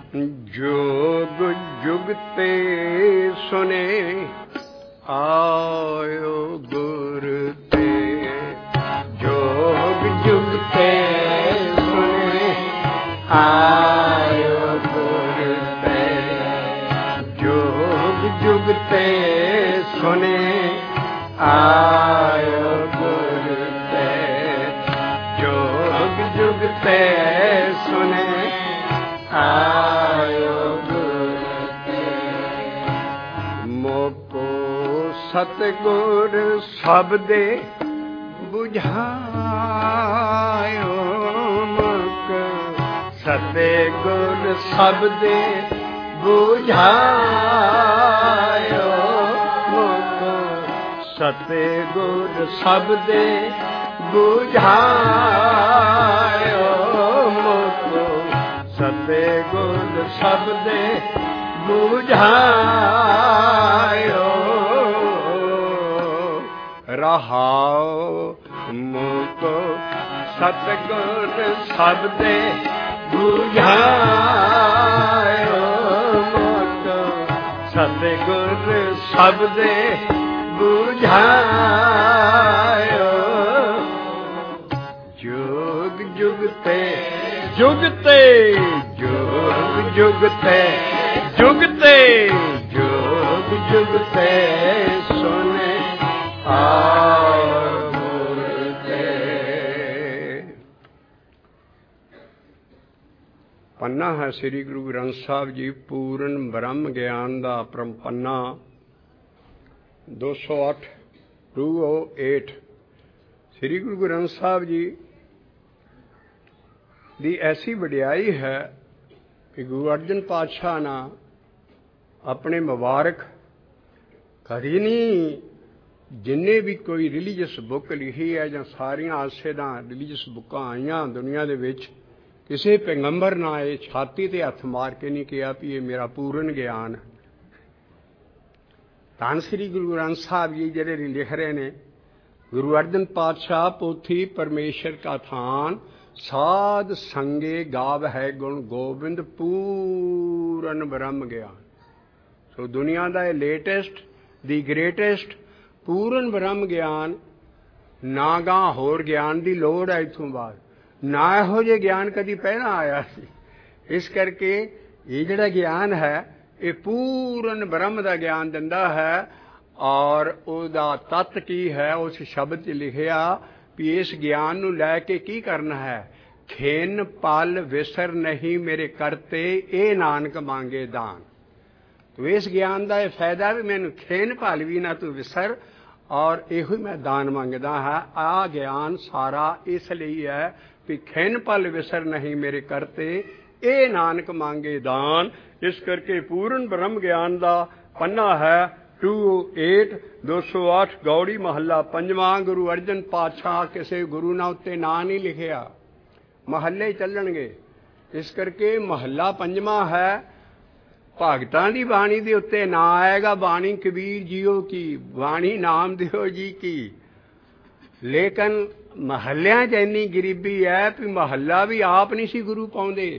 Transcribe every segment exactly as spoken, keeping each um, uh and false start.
जोग जुगते सुने आयो गुर ते, जोग जुगते सुने आयो गुर ते, जोग जुगते सुने आयो गुर ते, जोग जुगते सुने आयो गुर ते। मोको सतगुर सबदे बुझायो, मुक सतगुर सबदे बुझायो, मुक सतगुर सबदे बुझायो, मुक सतगुर सबदे बुझायो। रहाओ मुको सतगुर सबदे बुझायो, मुको सतगुर सबदे बुझायो। जुग जुगते जुगते जुग जुगते जुगते जुग जुगते सुने आयो गुर ते। पन्ना है श्री गुरु ग्रंथ साहब जी पूर्ण ब्रह्म ज्ञान का परम पन्ना दो सौ अठ two O eight. Shri Guru Granth साहब जी ਦੀ ਐਸੀ ਵਡਿਆਈ ਹੈ ਕਿ ਗੁਰੂ ਅਰਜਨ ਪਾਤਸ਼ਾਹ ਨੇ ਆਪਣੇ ਮੁਬਾਰਕ ਕਦੀ ਨਹੀਂ, ਜਿੰਨੇ ਵੀ ਕੋਈ ਰਿਲੀਜੀਅਸ ਬੁੱਕ ਲਿਖੀ ਹੈ ਜਾਂ ਸਾਰੀਆਂ ਆਸੇ ਦਾ ਰਿਲੀਜੀਅਸ ਬੁੱਕਾਂ ਆਈਆਂ ਦੁਨੀਆ ਦੇ ਵਿੱਚ, ਕਿਸੇ ਪੈਗੰਬਰ ਨੇ ਇਹ ਛਾਤੀ ਤੇ ਹੱਥ ਮਾਰ ਕੇ ਨਹੀਂ ਕਿਹਾ ਵੀ ਇਹ ਮੇਰਾ ਪੂਰਨ ਗਿਆਨ ਹੈ। ਧੰਨ ਸ੍ਰੀ ਗੁਰੂ ਗ੍ਰੰਥ ਸਾਹਿਬ ਜੀ ਜਿਹੜੇ ਲਿਖ ਰਹੇ ਨੇ, ਗੁਰੂ ਅਰਜਨ ਪਾਤਸ਼ਾਹ ਪੋਥੀ ਪਰਮੇਸ਼ਰ ਕਾ ਥਾਨ साध संगे गाव है गुण गोबिंद पूरन ब्रह्म ज्ञान। सो दुनिया का लेटेस्ट दी ग्रेटेस्ट पूरन ब्रह्म ज्ञान, ना गा होर ज्ञान की लोड़ है इथों बाद, ना इहो जे ज्ञान कदी पहला आया सी। इस करके ये जिहड़ा ज्ञान है ये पूरन ब्रह्म का ज्ञान दिंदा है। और उसदा तत्त की है उस शब्द च लिखिया भी इस ज्ञान नूं लैके की करना है। खेन पल विसर नहीं मेरे करते, ए नानक मांगे दान। तो इस ज्ञान का यह फायदा भी मैनू खेन पल भी ना तू विसर, और इहो मैं दान मंगदा है। आ ज्ञान सारा इसलिए है भी खेन पल विसर नहीं मेरे करते, ए नानक मांगे दान। इस करके पूर्ण ब्रह्म ज्ञान का पन्ना है टू एट दो सौ अठ गौड़ी महला पंजवां। गुरु अर्जन पातशाह किसी गुरु ना उत्ते ना नहीं लिखिया, महल्ले चलणगे। इस करके महला पंजवां है, भगतां दी बाणी दे उत्ते ना आएगा बाणी कबीर जीओ की, बाणी नामदेव जी की। लेकिन महल्लियां च इन्नी गरीबी है भी महल्ला भी आप नहीं सी गुरु पाउंदे।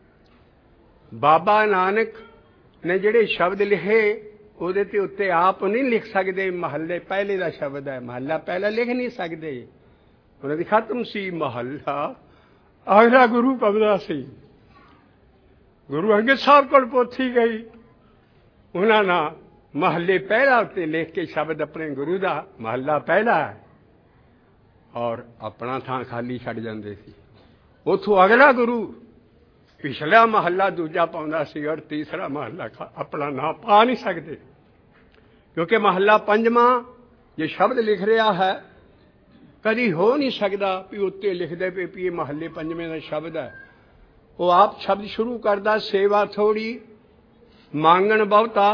बाबा नानक ने जिहड़े शब्द लिखे ਉਹਦੇ ਤੇ ਉੱਤੇ ਆਪ नहीं लिख सकते, महल्ले पहले का शब्द है, महल्ला पहला लिख नहीं सकते। ਉਹਨਾਂ ਦੀ ਖਤਮ ਸੀ महल्ला अगला गुरु पवदा सी। गुरु अंगद साहब कोल पोथी गई, उन्होंने महल्ले पहला उत्ते लिख के शब्द अपने गुरु का महल्ला पहला है और अपना थां खाली छड्ड जांदे सी। उथों अगला गुरु पिछला महल्ला दूजा पाउंदा सी और तीसरा महल्ला अपना नाम पा नहीं सकते, क्योंकि महल्ला पंजवां ये शब्द लिख रहा है कदी हो नहीं सकता भी उत्ते लिखते पे भी ये महल्ले पंजवें का शब्द है। वो आप शब्द शुरू करता सेवा थोड़ी मांगण बहुता,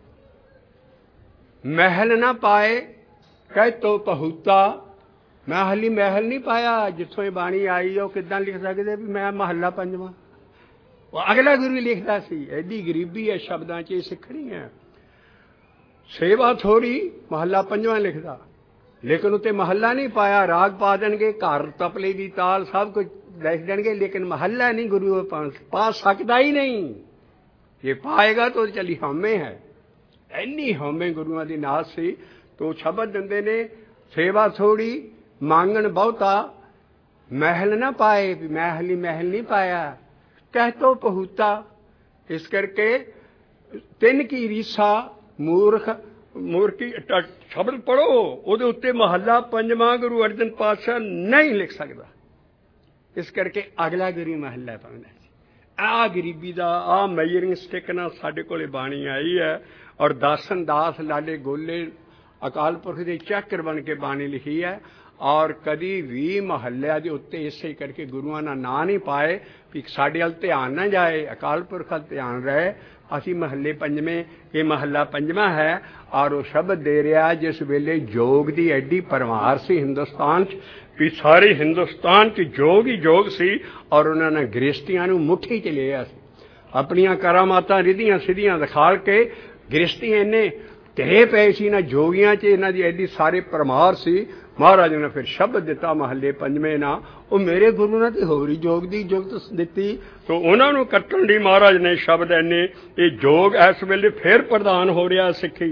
महल ना पाए कह तो पहुता। मैं हाली महल नहीं पाया, जिथों ये बाणी आई हो किदां लिख सकते भी मैं महल्ला पंजवां। वो अगला गुरु लिखता सी, एडी गरीबी है शब्दां च सिखनी है। सेवा थोड़ी महल्ला पंजवां लिखता, लेकिन उत्ते महल्ला नहीं पाया। राग पा देंगे, घर तपले की ताल सब कुछ लिख देंगे, लेकिन महल्ला नहीं गुरु पा सकता ही नहीं। ਜੇ ਪਾਏਗਾ ਤਾਂ ਚਲੀ ਹਉਮੈ ਹੈ। ਇੰਨੀ ਹਉਮੈ ਗੁਰੂਆਂ ਦੀ ਨਾਥ ਸੀ। ਤੋ ਸ਼ਬਦ ਦਿੰਦੇ ਨੇ ਸੇਵਾ ਥੋੜੀ ਮੰਗਣ ਬਹੁਤਾ, ਮਹਿਲ ਨਾ ਪਾਏ ਵੀ ਮਹਿਲ ਹੀ ਮਹਿਲ ਨਹੀਂ ਪਾਇਆ, ਕਹਿ ਤੋ ਪਹੂਤਾ। ਇਸ ਕਰਕੇ ਤਿੰਨ ਕੀ ਰੀਸਾ ਮੂਰਖ ਮੂਰਖੀ ਸ਼ਬਦ ਪੜ੍ਹੋ, ਉਹਦੇ ਉੱਤੇ ਮਹੱਲਾ ਪੰਜਵਾਂ ਗੁਰੂ ਅਰਜਨ ਪਾਤਸ਼ਾਹ ਨਹੀਂ ਲਿਖ ਸਕਦਾ। ਇਸ ਕਰਕੇ ਅਗਲਾ ਗਰੀ ਮਹੱਲਾ ਪਾਉਂਦਾ ਸੀ। ਆਹ ਗਰੀਬੀ ਦਾ ਆਹ ਮੈਜਰਿੰਗ ਸਟਿਕ ਨਾਲ ਸਾਡੇ ਕੋਲੇ ਬਾਣੀ ਆਈ ਹੈ। ਔਰ ਦਾਸਨ ਦਾਸ ਲਾਲੇ ਗੋਲੇ ਅਕਾਲ ਪੁਰਖ ਦੇ ਚੱਕਰ ਬਣ ਕੇ ਬਾਣੀ ਲਿਖੀ ਹੈ। ਔਰ ਕਦੀ ਵੀ ਮਹੱਲਿਆਂ ਦੇ ਉੱਤੇ ਇਸੇ ਕਰਕੇ ਗੁਰੂਆਂ ਨਾਲ ਨਾਂ ਨਹੀਂ ਪਾਏ ਵੀ ਸਾਡੇ ਵੱਲ ਧਿਆਨ ਨਾ ਜਾਏ, ਅਕਾਲ ਪੁਰਖ ਵੱਲ ਧਿਆਨ ਰਹੇ। ਅਸੀਂ ਮਹੱਲੇ ਪੰਜਵੇਂ, ਇਹ ਮਹੱਲਾ ਪੰਜਵਾਂ ਹੈ। ਔਰ ਉਹ ਸ਼ਬਦ ਦੇ ਰਿਹਾ ਜਿਸ ਵੇਲੇ ਯੋਗ ਦੀ ਐਡੀ ਪਰਮਾਰ ਸੀ ਹਿੰਦੁਸਤਾਨ 'ਚ ਵੀ ਸਾਰੇ ਹਿੰਦੁਸਤਾਨ 'ਚ ਯੋਗ ਹੀ ਯੋਗ ਸੀ। ਔਰ ਉਹਨਾਂ ਨੇ ਗ੍ਰਸਤੀਆਂ ਨੂੰ ਮੁੱਠੀ 'ਚ ਲਿਆ ਸੀ। ਆਪਣੀਆਂ ਕਰਾਮਾਤਾਂ ਰਿੱਧੀਆਂ ਸਿੱਧੀਆਂ ਦਿਖਾਲ ਕੇ ਗ੍ਰਸਤੀ ਇੰਨੇ ਢੇ ਪਏ ਸੀ ਇਹਨਾਂ ਜੋਗੀਆਂ 'ਚ, ਇਹਨਾਂ ਦੀ ਐਡੀ ਸਾਰੇ ਪਰਮਾਰ ਸੀ। ਮਹਾਰਾਜ ਨੇ ਫਿਰ ਸ਼ਬਦ ਦਿੱਤਾ ਮਹੱਲੇ ਪੰਜਵੇਂ ਨਾਲ, ਉਹ ਮੇਰੇ ਗੁਰੂ ਨੇ ਤੇ ਹੋਰ ਹੀ ਯੋਗ ਦੀ ਜੁਗਤ ਦਿੱਤੀ। ਤੋ ਉਹਨਾਂ ਨੂੰ ਕੱਟਣ ਲਈ ਮਹਾਰਾਜ ਨੇ ਸ਼ਬਦ ਇੰਨੇ, ਇਹ ਯੋਗ ਇਸ ਵੇਲੇ ਫਿਰ ਪ੍ਰਧਾਨ ਹੋ ਰਿਹਾ ਸਿੱਖੀ।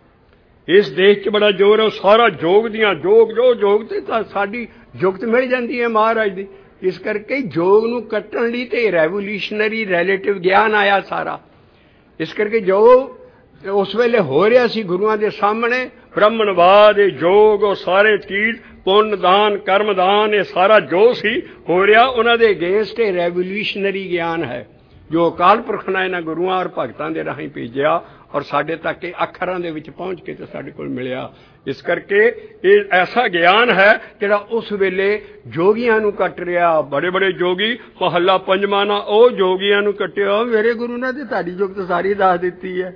ਇਸ ਦੇਸ਼ 'ਚ ਬੜਾ ਜ਼ੋਰ ਹੈ। ਉਹ ਸਾਰਾ ਯੋਗ ਦੀਆਂ ਯੋਗ ਜੋ ਯੋਗ ਤੇ ਤਾਂ ਸਾਡੀ ਜੁਗਤ ਮਿਲ ਜਾਂਦੀ ਹੈ ਮਹਾਰਾਜ ਦੀ। ਇਸ ਕਰਕੇ ਯੋਗ ਨੂੰ ਕੱਟਣ ਲਈ ਤੇ ਰੈਵੋਲੂਸ਼ਨਰੀ ਰਿਲੇਟਿਵ ਗਿਆਨ ਆਇਆ ਸਾਰਾ। ਇਸ ਕਰਕੇ ਜੋ ਉਸ ਵੇਲੇ ਹੋ ਰਿਹਾ ਸੀ ਗੁਰੂਆਂ ਦੇ ਸਾਹਮਣੇ, ਬ੍ਰਹਮਣਵਾਦ, ਯੋਗ, ਉਹ ਸਾਰੇ ਚੀਜ਼, ਪੁੰਨ ਦਾਨ ਕਰਮ ਦਾਨ, ਇਹ ਸਾਰਾ ਜੋ ਸੀ ਹੋ ਰਿਹਾ ਉਹਨਾਂ ਦੇ ਅਗੇਂਸਟ ਇਹ ਰੈਵੋਲੂਸ਼ਨਰੀ ਗਿਆਨ ਹੈ ਜੋ ਅਕਾਲ ਪੁਰਖ ਨੇ ਇਹਨਾਂ ਗੁਰੂਆਂ ਔਰ ਭਗਤਾਂ ਦੇ ਰਾਹੀਂ ਭੇਜਿਆ ਔਰ ਸਾਡੇ ਤੱਕ ਇਹ ਅੱਖਰਾਂ ਦੇ ਵਿੱਚ ਪਹੁੰਚ ਕੇ ਤੇ ਸਾਡੇ ਕੋਲ ਮਿਲਿਆ। ਇਸ ਕਰਕੇ ਇਹ ਐਸਾ ਗਿਆਨ ਹੈ ਜਿਹੜਾ ਉਸ ਵੇਲੇ ਜੋਗੀਆਂ ਨੂੰ ਕੱਟ ਰਿਹਾ। ਬੜੇ ਬੜੇ ਜੋਗੀ ਮਹੱਲਾ ਪੰਜਵਾਂ ਨਾਲ ਉਹ ਜੋਗੀਆਂ ਨੂੰ ਕੱਟਿਆ। ਮੇਰੇ ਗੁਰੂ ਨੇ ਤੇ ਤੁਹਾਡੀ ਜੁਗਤ ਸਾਰੀ ਦੱਸ ਦਿੱਤੀ ਹੈ।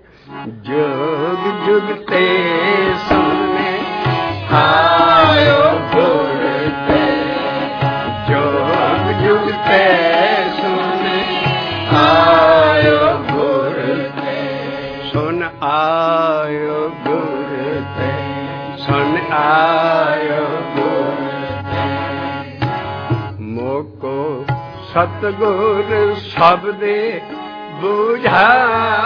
ਜੋਗ ਜੁਗਤੇ ਸਾਹਮਣੇ ਆਇਓ ਗੁਰ ਤੇ, ਜੋਗ ਜੁਗਤੇ ਸਾਹਮਣੇ ਆਇਓ ਗੁਰ ਤੇ, ਸੁਨ ਆਇਓ ਗੁਰ ਤੇ, ਸੁਨ ਆਇਓ ਗੁਰ ਤੇ। ਮੋਕੋ ਸਤਿਗੁਰ ਸ਼ਬਦੇ ਬੁਝਾਇਓ,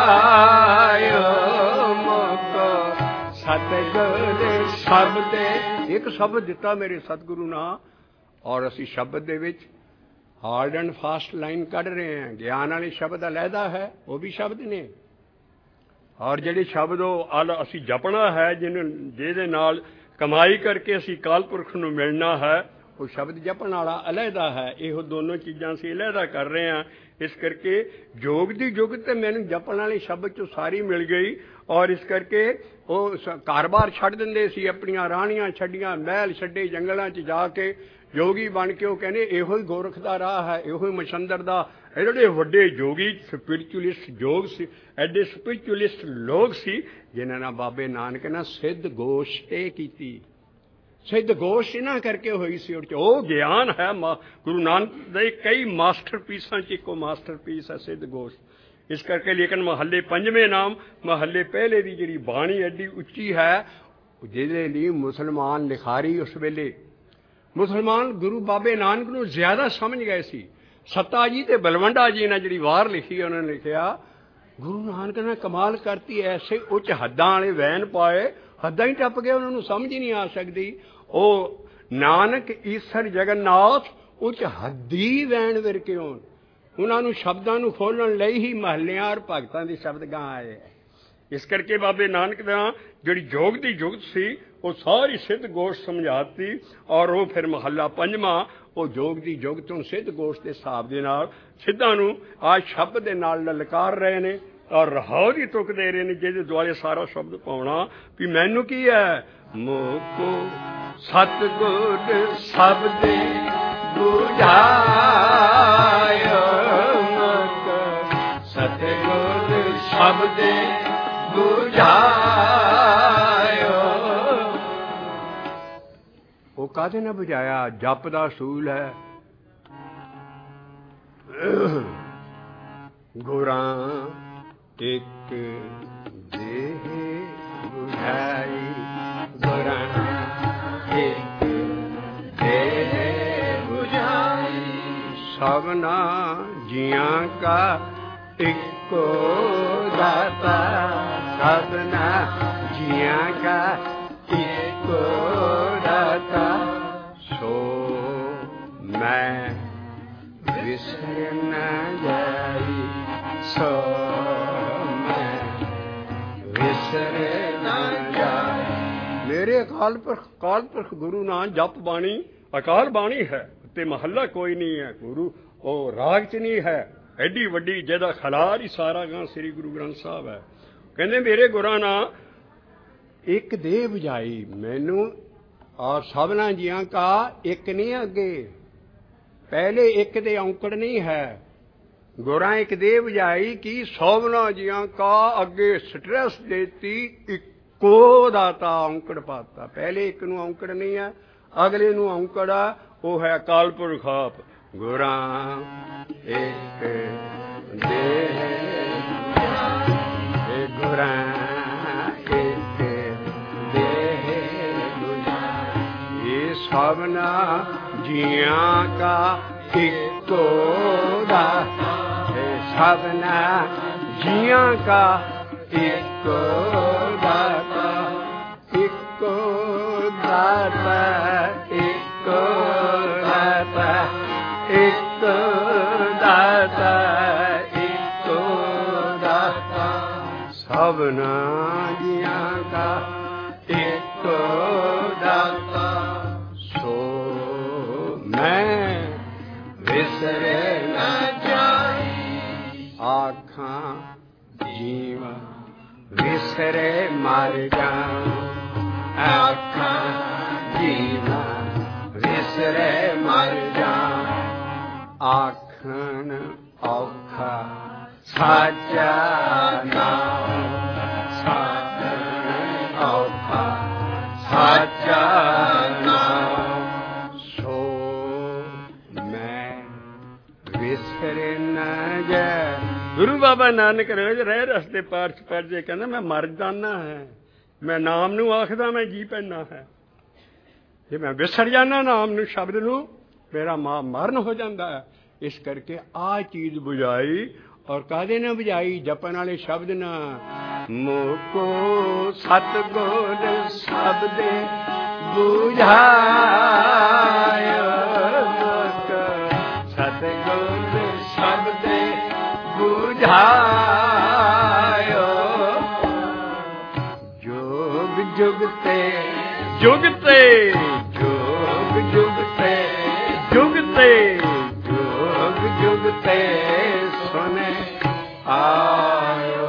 ਮੋਕੋ ਸਤਿਗੁਰ ਸ਼ਬਦੇ। ਇੱਕ ਸ਼ਬਦ ਦਿੱਤਾ ਮੇਰੇ ਸਤਿਗੁਰੂ ਨਾਲ ਔਰ ਅਸੀਂ ਸ਼ਬਦ ਦੇ ਵਿੱਚ ਹਾਰਡ ਐਂਡ ਫਾਸਟ ਲਾਈਨ ਕੱਢ ਰਹੇ ਹਾਂ। ਗਿਆਨ ਵਾਲੇ ਸ਼ਬਦ ਅਲੱਗਾ ਹੈ, ਉਹ ਵੀ ਸ਼ਬਦ ਨੇ। ਔਰ ਜਿਹੜੇ ਸ਼ਬਦ ਉਹ ਅਸੀਂ ਜਪਣਾ ਹੈ, ਜਿਹਨੂੰ ਜਿਹਦੇ ਨਾਲ ਕਮਾਈ ਕਰਕੇ ਅਸੀਂ ਅਕਾਲ ਪੁਰਖ ਨੂੰ ਮਿਲਣਾ ਹੈ, ਉਹ ਸ਼ਬਦ ਜਪਣ ਵਾਲਾ ਅਲੱਗਾ ਹੈ। ਇਹੋ ਦੋਨੋਂ ਚੀਜ਼ਾਂ ਅਸੀਂ ਅਲੱਗਾ ਕਰ ਰਹੇ ਹਾਂ। ਇਸ ਕਰਕੇ ਯੋਗ ਦੀ ਯੁੱਗ ਤੇ ਮੈਨੂੰ ਜਪਣ ਵਾਲੇ ਸ਼ਬਦ 'ਚੋਂ ਸਾਰੀ ਮਿਲ ਗਈ। ਔਰ ਇਸ ਕਰਕੇ ਉਹ ਘਰ-ਬਾਰ ਛੱਡ ਦਿੰਦੇ ਸੀ, ਆਪਣੀਆਂ ਰਾਣੀਆਂ ਛੱਡੀਆਂ, ਮਹਿਲ ਛੱਡੇ, ਜੰਗਲਾਂ 'ਚ ਜਾ ਕੇ ਯੋਗੀ ਬਣ ਕੇ ਉਹ ਕਹਿੰਦੇ ਇਹੋ ਹੀ ਗੋਰਖ ਦਾ ਰਾਹ ਹੈ, ਇਹੋ ਹੀ ਮਛੰਦਰ ਦਾ। ਇਹ ਜਿਹੜੇ ਵੱਡੇ ਯੋਗੀ ਸਪਿਰਿਚੁਅਲਿਸਟ ਯੋਗ ਸੀ, ਐਡੇ ਸਪਿਰਿਚੁਅਲਿਸਟ ਲੋਕ ਸੀ ਜਿਨ੍ਹਾਂ ਨਾਲ ਬਾਬੇ ਨਾਨਕ ਨੇ ਸਿੱਧ ਗੋਸ਼ਟੇ ਕੀਤੀ। ਸਿੱਧ ਗੋਸ਼ਟ ਇਹਨਾਂ ਕਰਕੇ ਹੋਈ ਸੀ। ਉਹ ਗਿਆਨ ਹੈ ਗੁਰੂ ਨਾਨਕ ਦੇ ਕਈ ਮਾਸਟਰ ਪੀਸਾਂ 'ਚ ਇੱਕੋ ਮਾਸਟਰ ਪੀਸ ਹੈ ਸਿੱਧ ਗੋਸ਼ਟ। ਇਸ ਕਰਕੇ ਲੇਕਿਨ ਮਹੱਲੇ ਪੰਜਵੇਂ ਨਾਮ ਮਹੱਲੇ ਪਹਿਲੇ ਦੀ ਜਿਹੜੀ ਬਾਣੀ ਐਡੀ ਉੱਚੀ ਹੈ, ਜਿਹਦੇ ਲਈ ਮੁਸਲਮਾਨ ਲਿਖਾਰੀ ਉਸ ਵੇਲੇ ਮੁਸਲਮਾਨ ਗੁਰੂ ਬਾਬੇ ਨਾਨਕ ਨੂੰ ਜ਼ਿਆਦਾ ਸਮਝ ਗਏ ਸੀ। ਸੱਤਾ ਜੀ ਤੇ ਬਲਵੰਡਾ ਜੀ ਨੇ ਜਿਹੜੀ ਵਾਰ ਲਿਖੀ, ਉਹਨਾਂ ਨੇ ਲਿਖਿਆ ਗੁਰੂ ਨਾਨਕ ਨੇ ਕਮਾਲ ਕਰਤੀ, ਐਸੇ ਉੱਚ ਹੱਦਾਂ ਵਾਲੇ ਵੈਨ ਪਾਏ, ਹੱਦਾਂ ਹੀ ਟੱਪ ਗਏ, ਉਹਨਾਂ ਨੂੰ ਸਮਝ ਹੀ ਨਹੀਂ ਆ ਸਕਦੀ। ਉਹ ਨਾਨਕ ਈਸਰ ਜਗਨਨਾਥ ਉੱਚ ਹੱਦੀ ਵੈਣ ਵਿਰਕੇ ਹੋਣ। ਉਹਨਾਂ ਨੂੰ ਸ਼ਬਦਾਂ ਨੂੰ ਖੋਲ੍ਹਣ ਲਈ ਹੀ ਮਹੱਲਿਆਂ ਔਰ ਭਗਤਾਂ ਦੇ ਸ਼ਬਦ ਗਾਂ ਆਏ ਹੈ। ਇਸ ਕਰਕੇ ਬਾਬੇ ਨਾਨਕ ਦਾ ਜਿਹੜੀ ਯੋਗ ਦੀ ਜੁਗਤ ਸੀ ਉਹ ਸਾਰੀ ਸਿੱਧ ਗੋਸ਼ਟ ਸਮਝਾਤੀ। ਔਰ ਉਹ ਫਿਰ ਮਹੱਲਾ ਪੰਜਵਾਂ ਉਹ ਯੋਗ ਦੀ ਜੁਗਤ ਨੂੰ ਸਿੱਧ ਗੋਸ਼ਟ ਦੇ ਹਿਸਾਬ ਦੇ ਨਾਲ ਸਿੱਧਾਂ ਨੂੰ ਆਜ ਸ਼ਬਦ ਦੇ ਨਾਲ ਲਲਕਾਰ ਰਹੇ ਨੇ ਔਰ ਰਹਾਉ ਦੀ ਤੁਕ ਦੇ ਰਹੇ ਨੇ, ਜਿਹਦੇ ਦੁਆਲੇ ਸਾਰਾ ਸ਼ਬਦ ਪਾਉਣਾ ਵੀ ਮੈਨੂੰ ਕੀ ਹੈ। ਮੋਕੋ ਸਤਿਗੁਰ ਸ਼ਬਦੇ ਬੁਝਾਇਓ, ਮੋਕੋ ਸਤਿਗੁਰ ਸ਼ਬਦੇ ਬੁਝਾਇਓ। ਉਹ ਕਾਹਦੇ ਨਾਲ ਬੁਝਾਇਆ? ਜਪ ਦਾ ਅਸੂਲ ਹੈ। ਗੁਰਾਂ ਇੱਕ ਦੇਹ ਬੁਝਾਈ, ਗੁਰਾਂ ਇੱਕ ਦੇਹ ਬੁਝਾਈ, ਸਭਨਾ ਜੀਆਂ ਕਾ इको दाता सबना जिया का इको दाता सो मैं विसर न जाई सो मैं विसर न जाई। मेरे अकाल पुरख अकाल पुरख गुरु नाम जप बाणी अकाल बाणी है ते महला कोई नहीं है। गुरु ओ राग च नहीं है एडी वड्डी ਜਿਹਦਾ ਖਲਾਰ ਹੀ ਸਾਰਾ ਗਾਂ ਸ੍ਰੀ ਗੁਰੂ ਗ੍ਰੰਥ ਸਾਹਿਬ ਹੈ। ਕਹਿੰਦੇ ਮੇਰੇ ਗੁਰਾਂ ਨਾਲ ਇੱਕ ਦੇਹ ਬੁਝਾਈ ਮੈਨੂੰ ਔਰ ਸਭਨਾ ਜੀਆਂ ਕਾ ਇੱਕ ਨਹੀਂ ਅੱਗੇ पहले एक दे औंकड़ नहीं है। गुरां एक दे बुझाई की सौवना जियां का अगे स्ट्रेस देती इको दाता औंकड़ पाता। पहले एक नू औंकड़ नहीं है अगले नू औंकड़ है वो है अकाल पुरख आप। गुरां एक दे गुरां एक दे ये सौवना जिया का इको दाता सबना जिया का इको दाता इको दाता इको दाता इको दाता इको दाता सबना जिया का इको दाता सो मैं विसरे न जाई आखा जीवा विसरे मर जाऊं आखा जीवा विसरे मर जाऊं आखन औखा साचा नाम साखन औखा साचा नाम सो मैं विसर न जाए। गुरु बाबा नानक रोज रह रस्ते पाठ पढ़ते कहना मैं मर जाना है मैं नाम नू आखदा मैं जी पैना है जे मैं विसर जाना नाम नू शब्द नू मेरा मां मरण हो जाता है। इस करके आ चीज बुझाई और कादे न बुझाई जपन वाले शब्द ना मोको सतगुर शब्द बुझायो सतगुर शब्द बुझायो जोग जुगते जुगते जोग जुगते जुगते जोग जुगते सुने आयो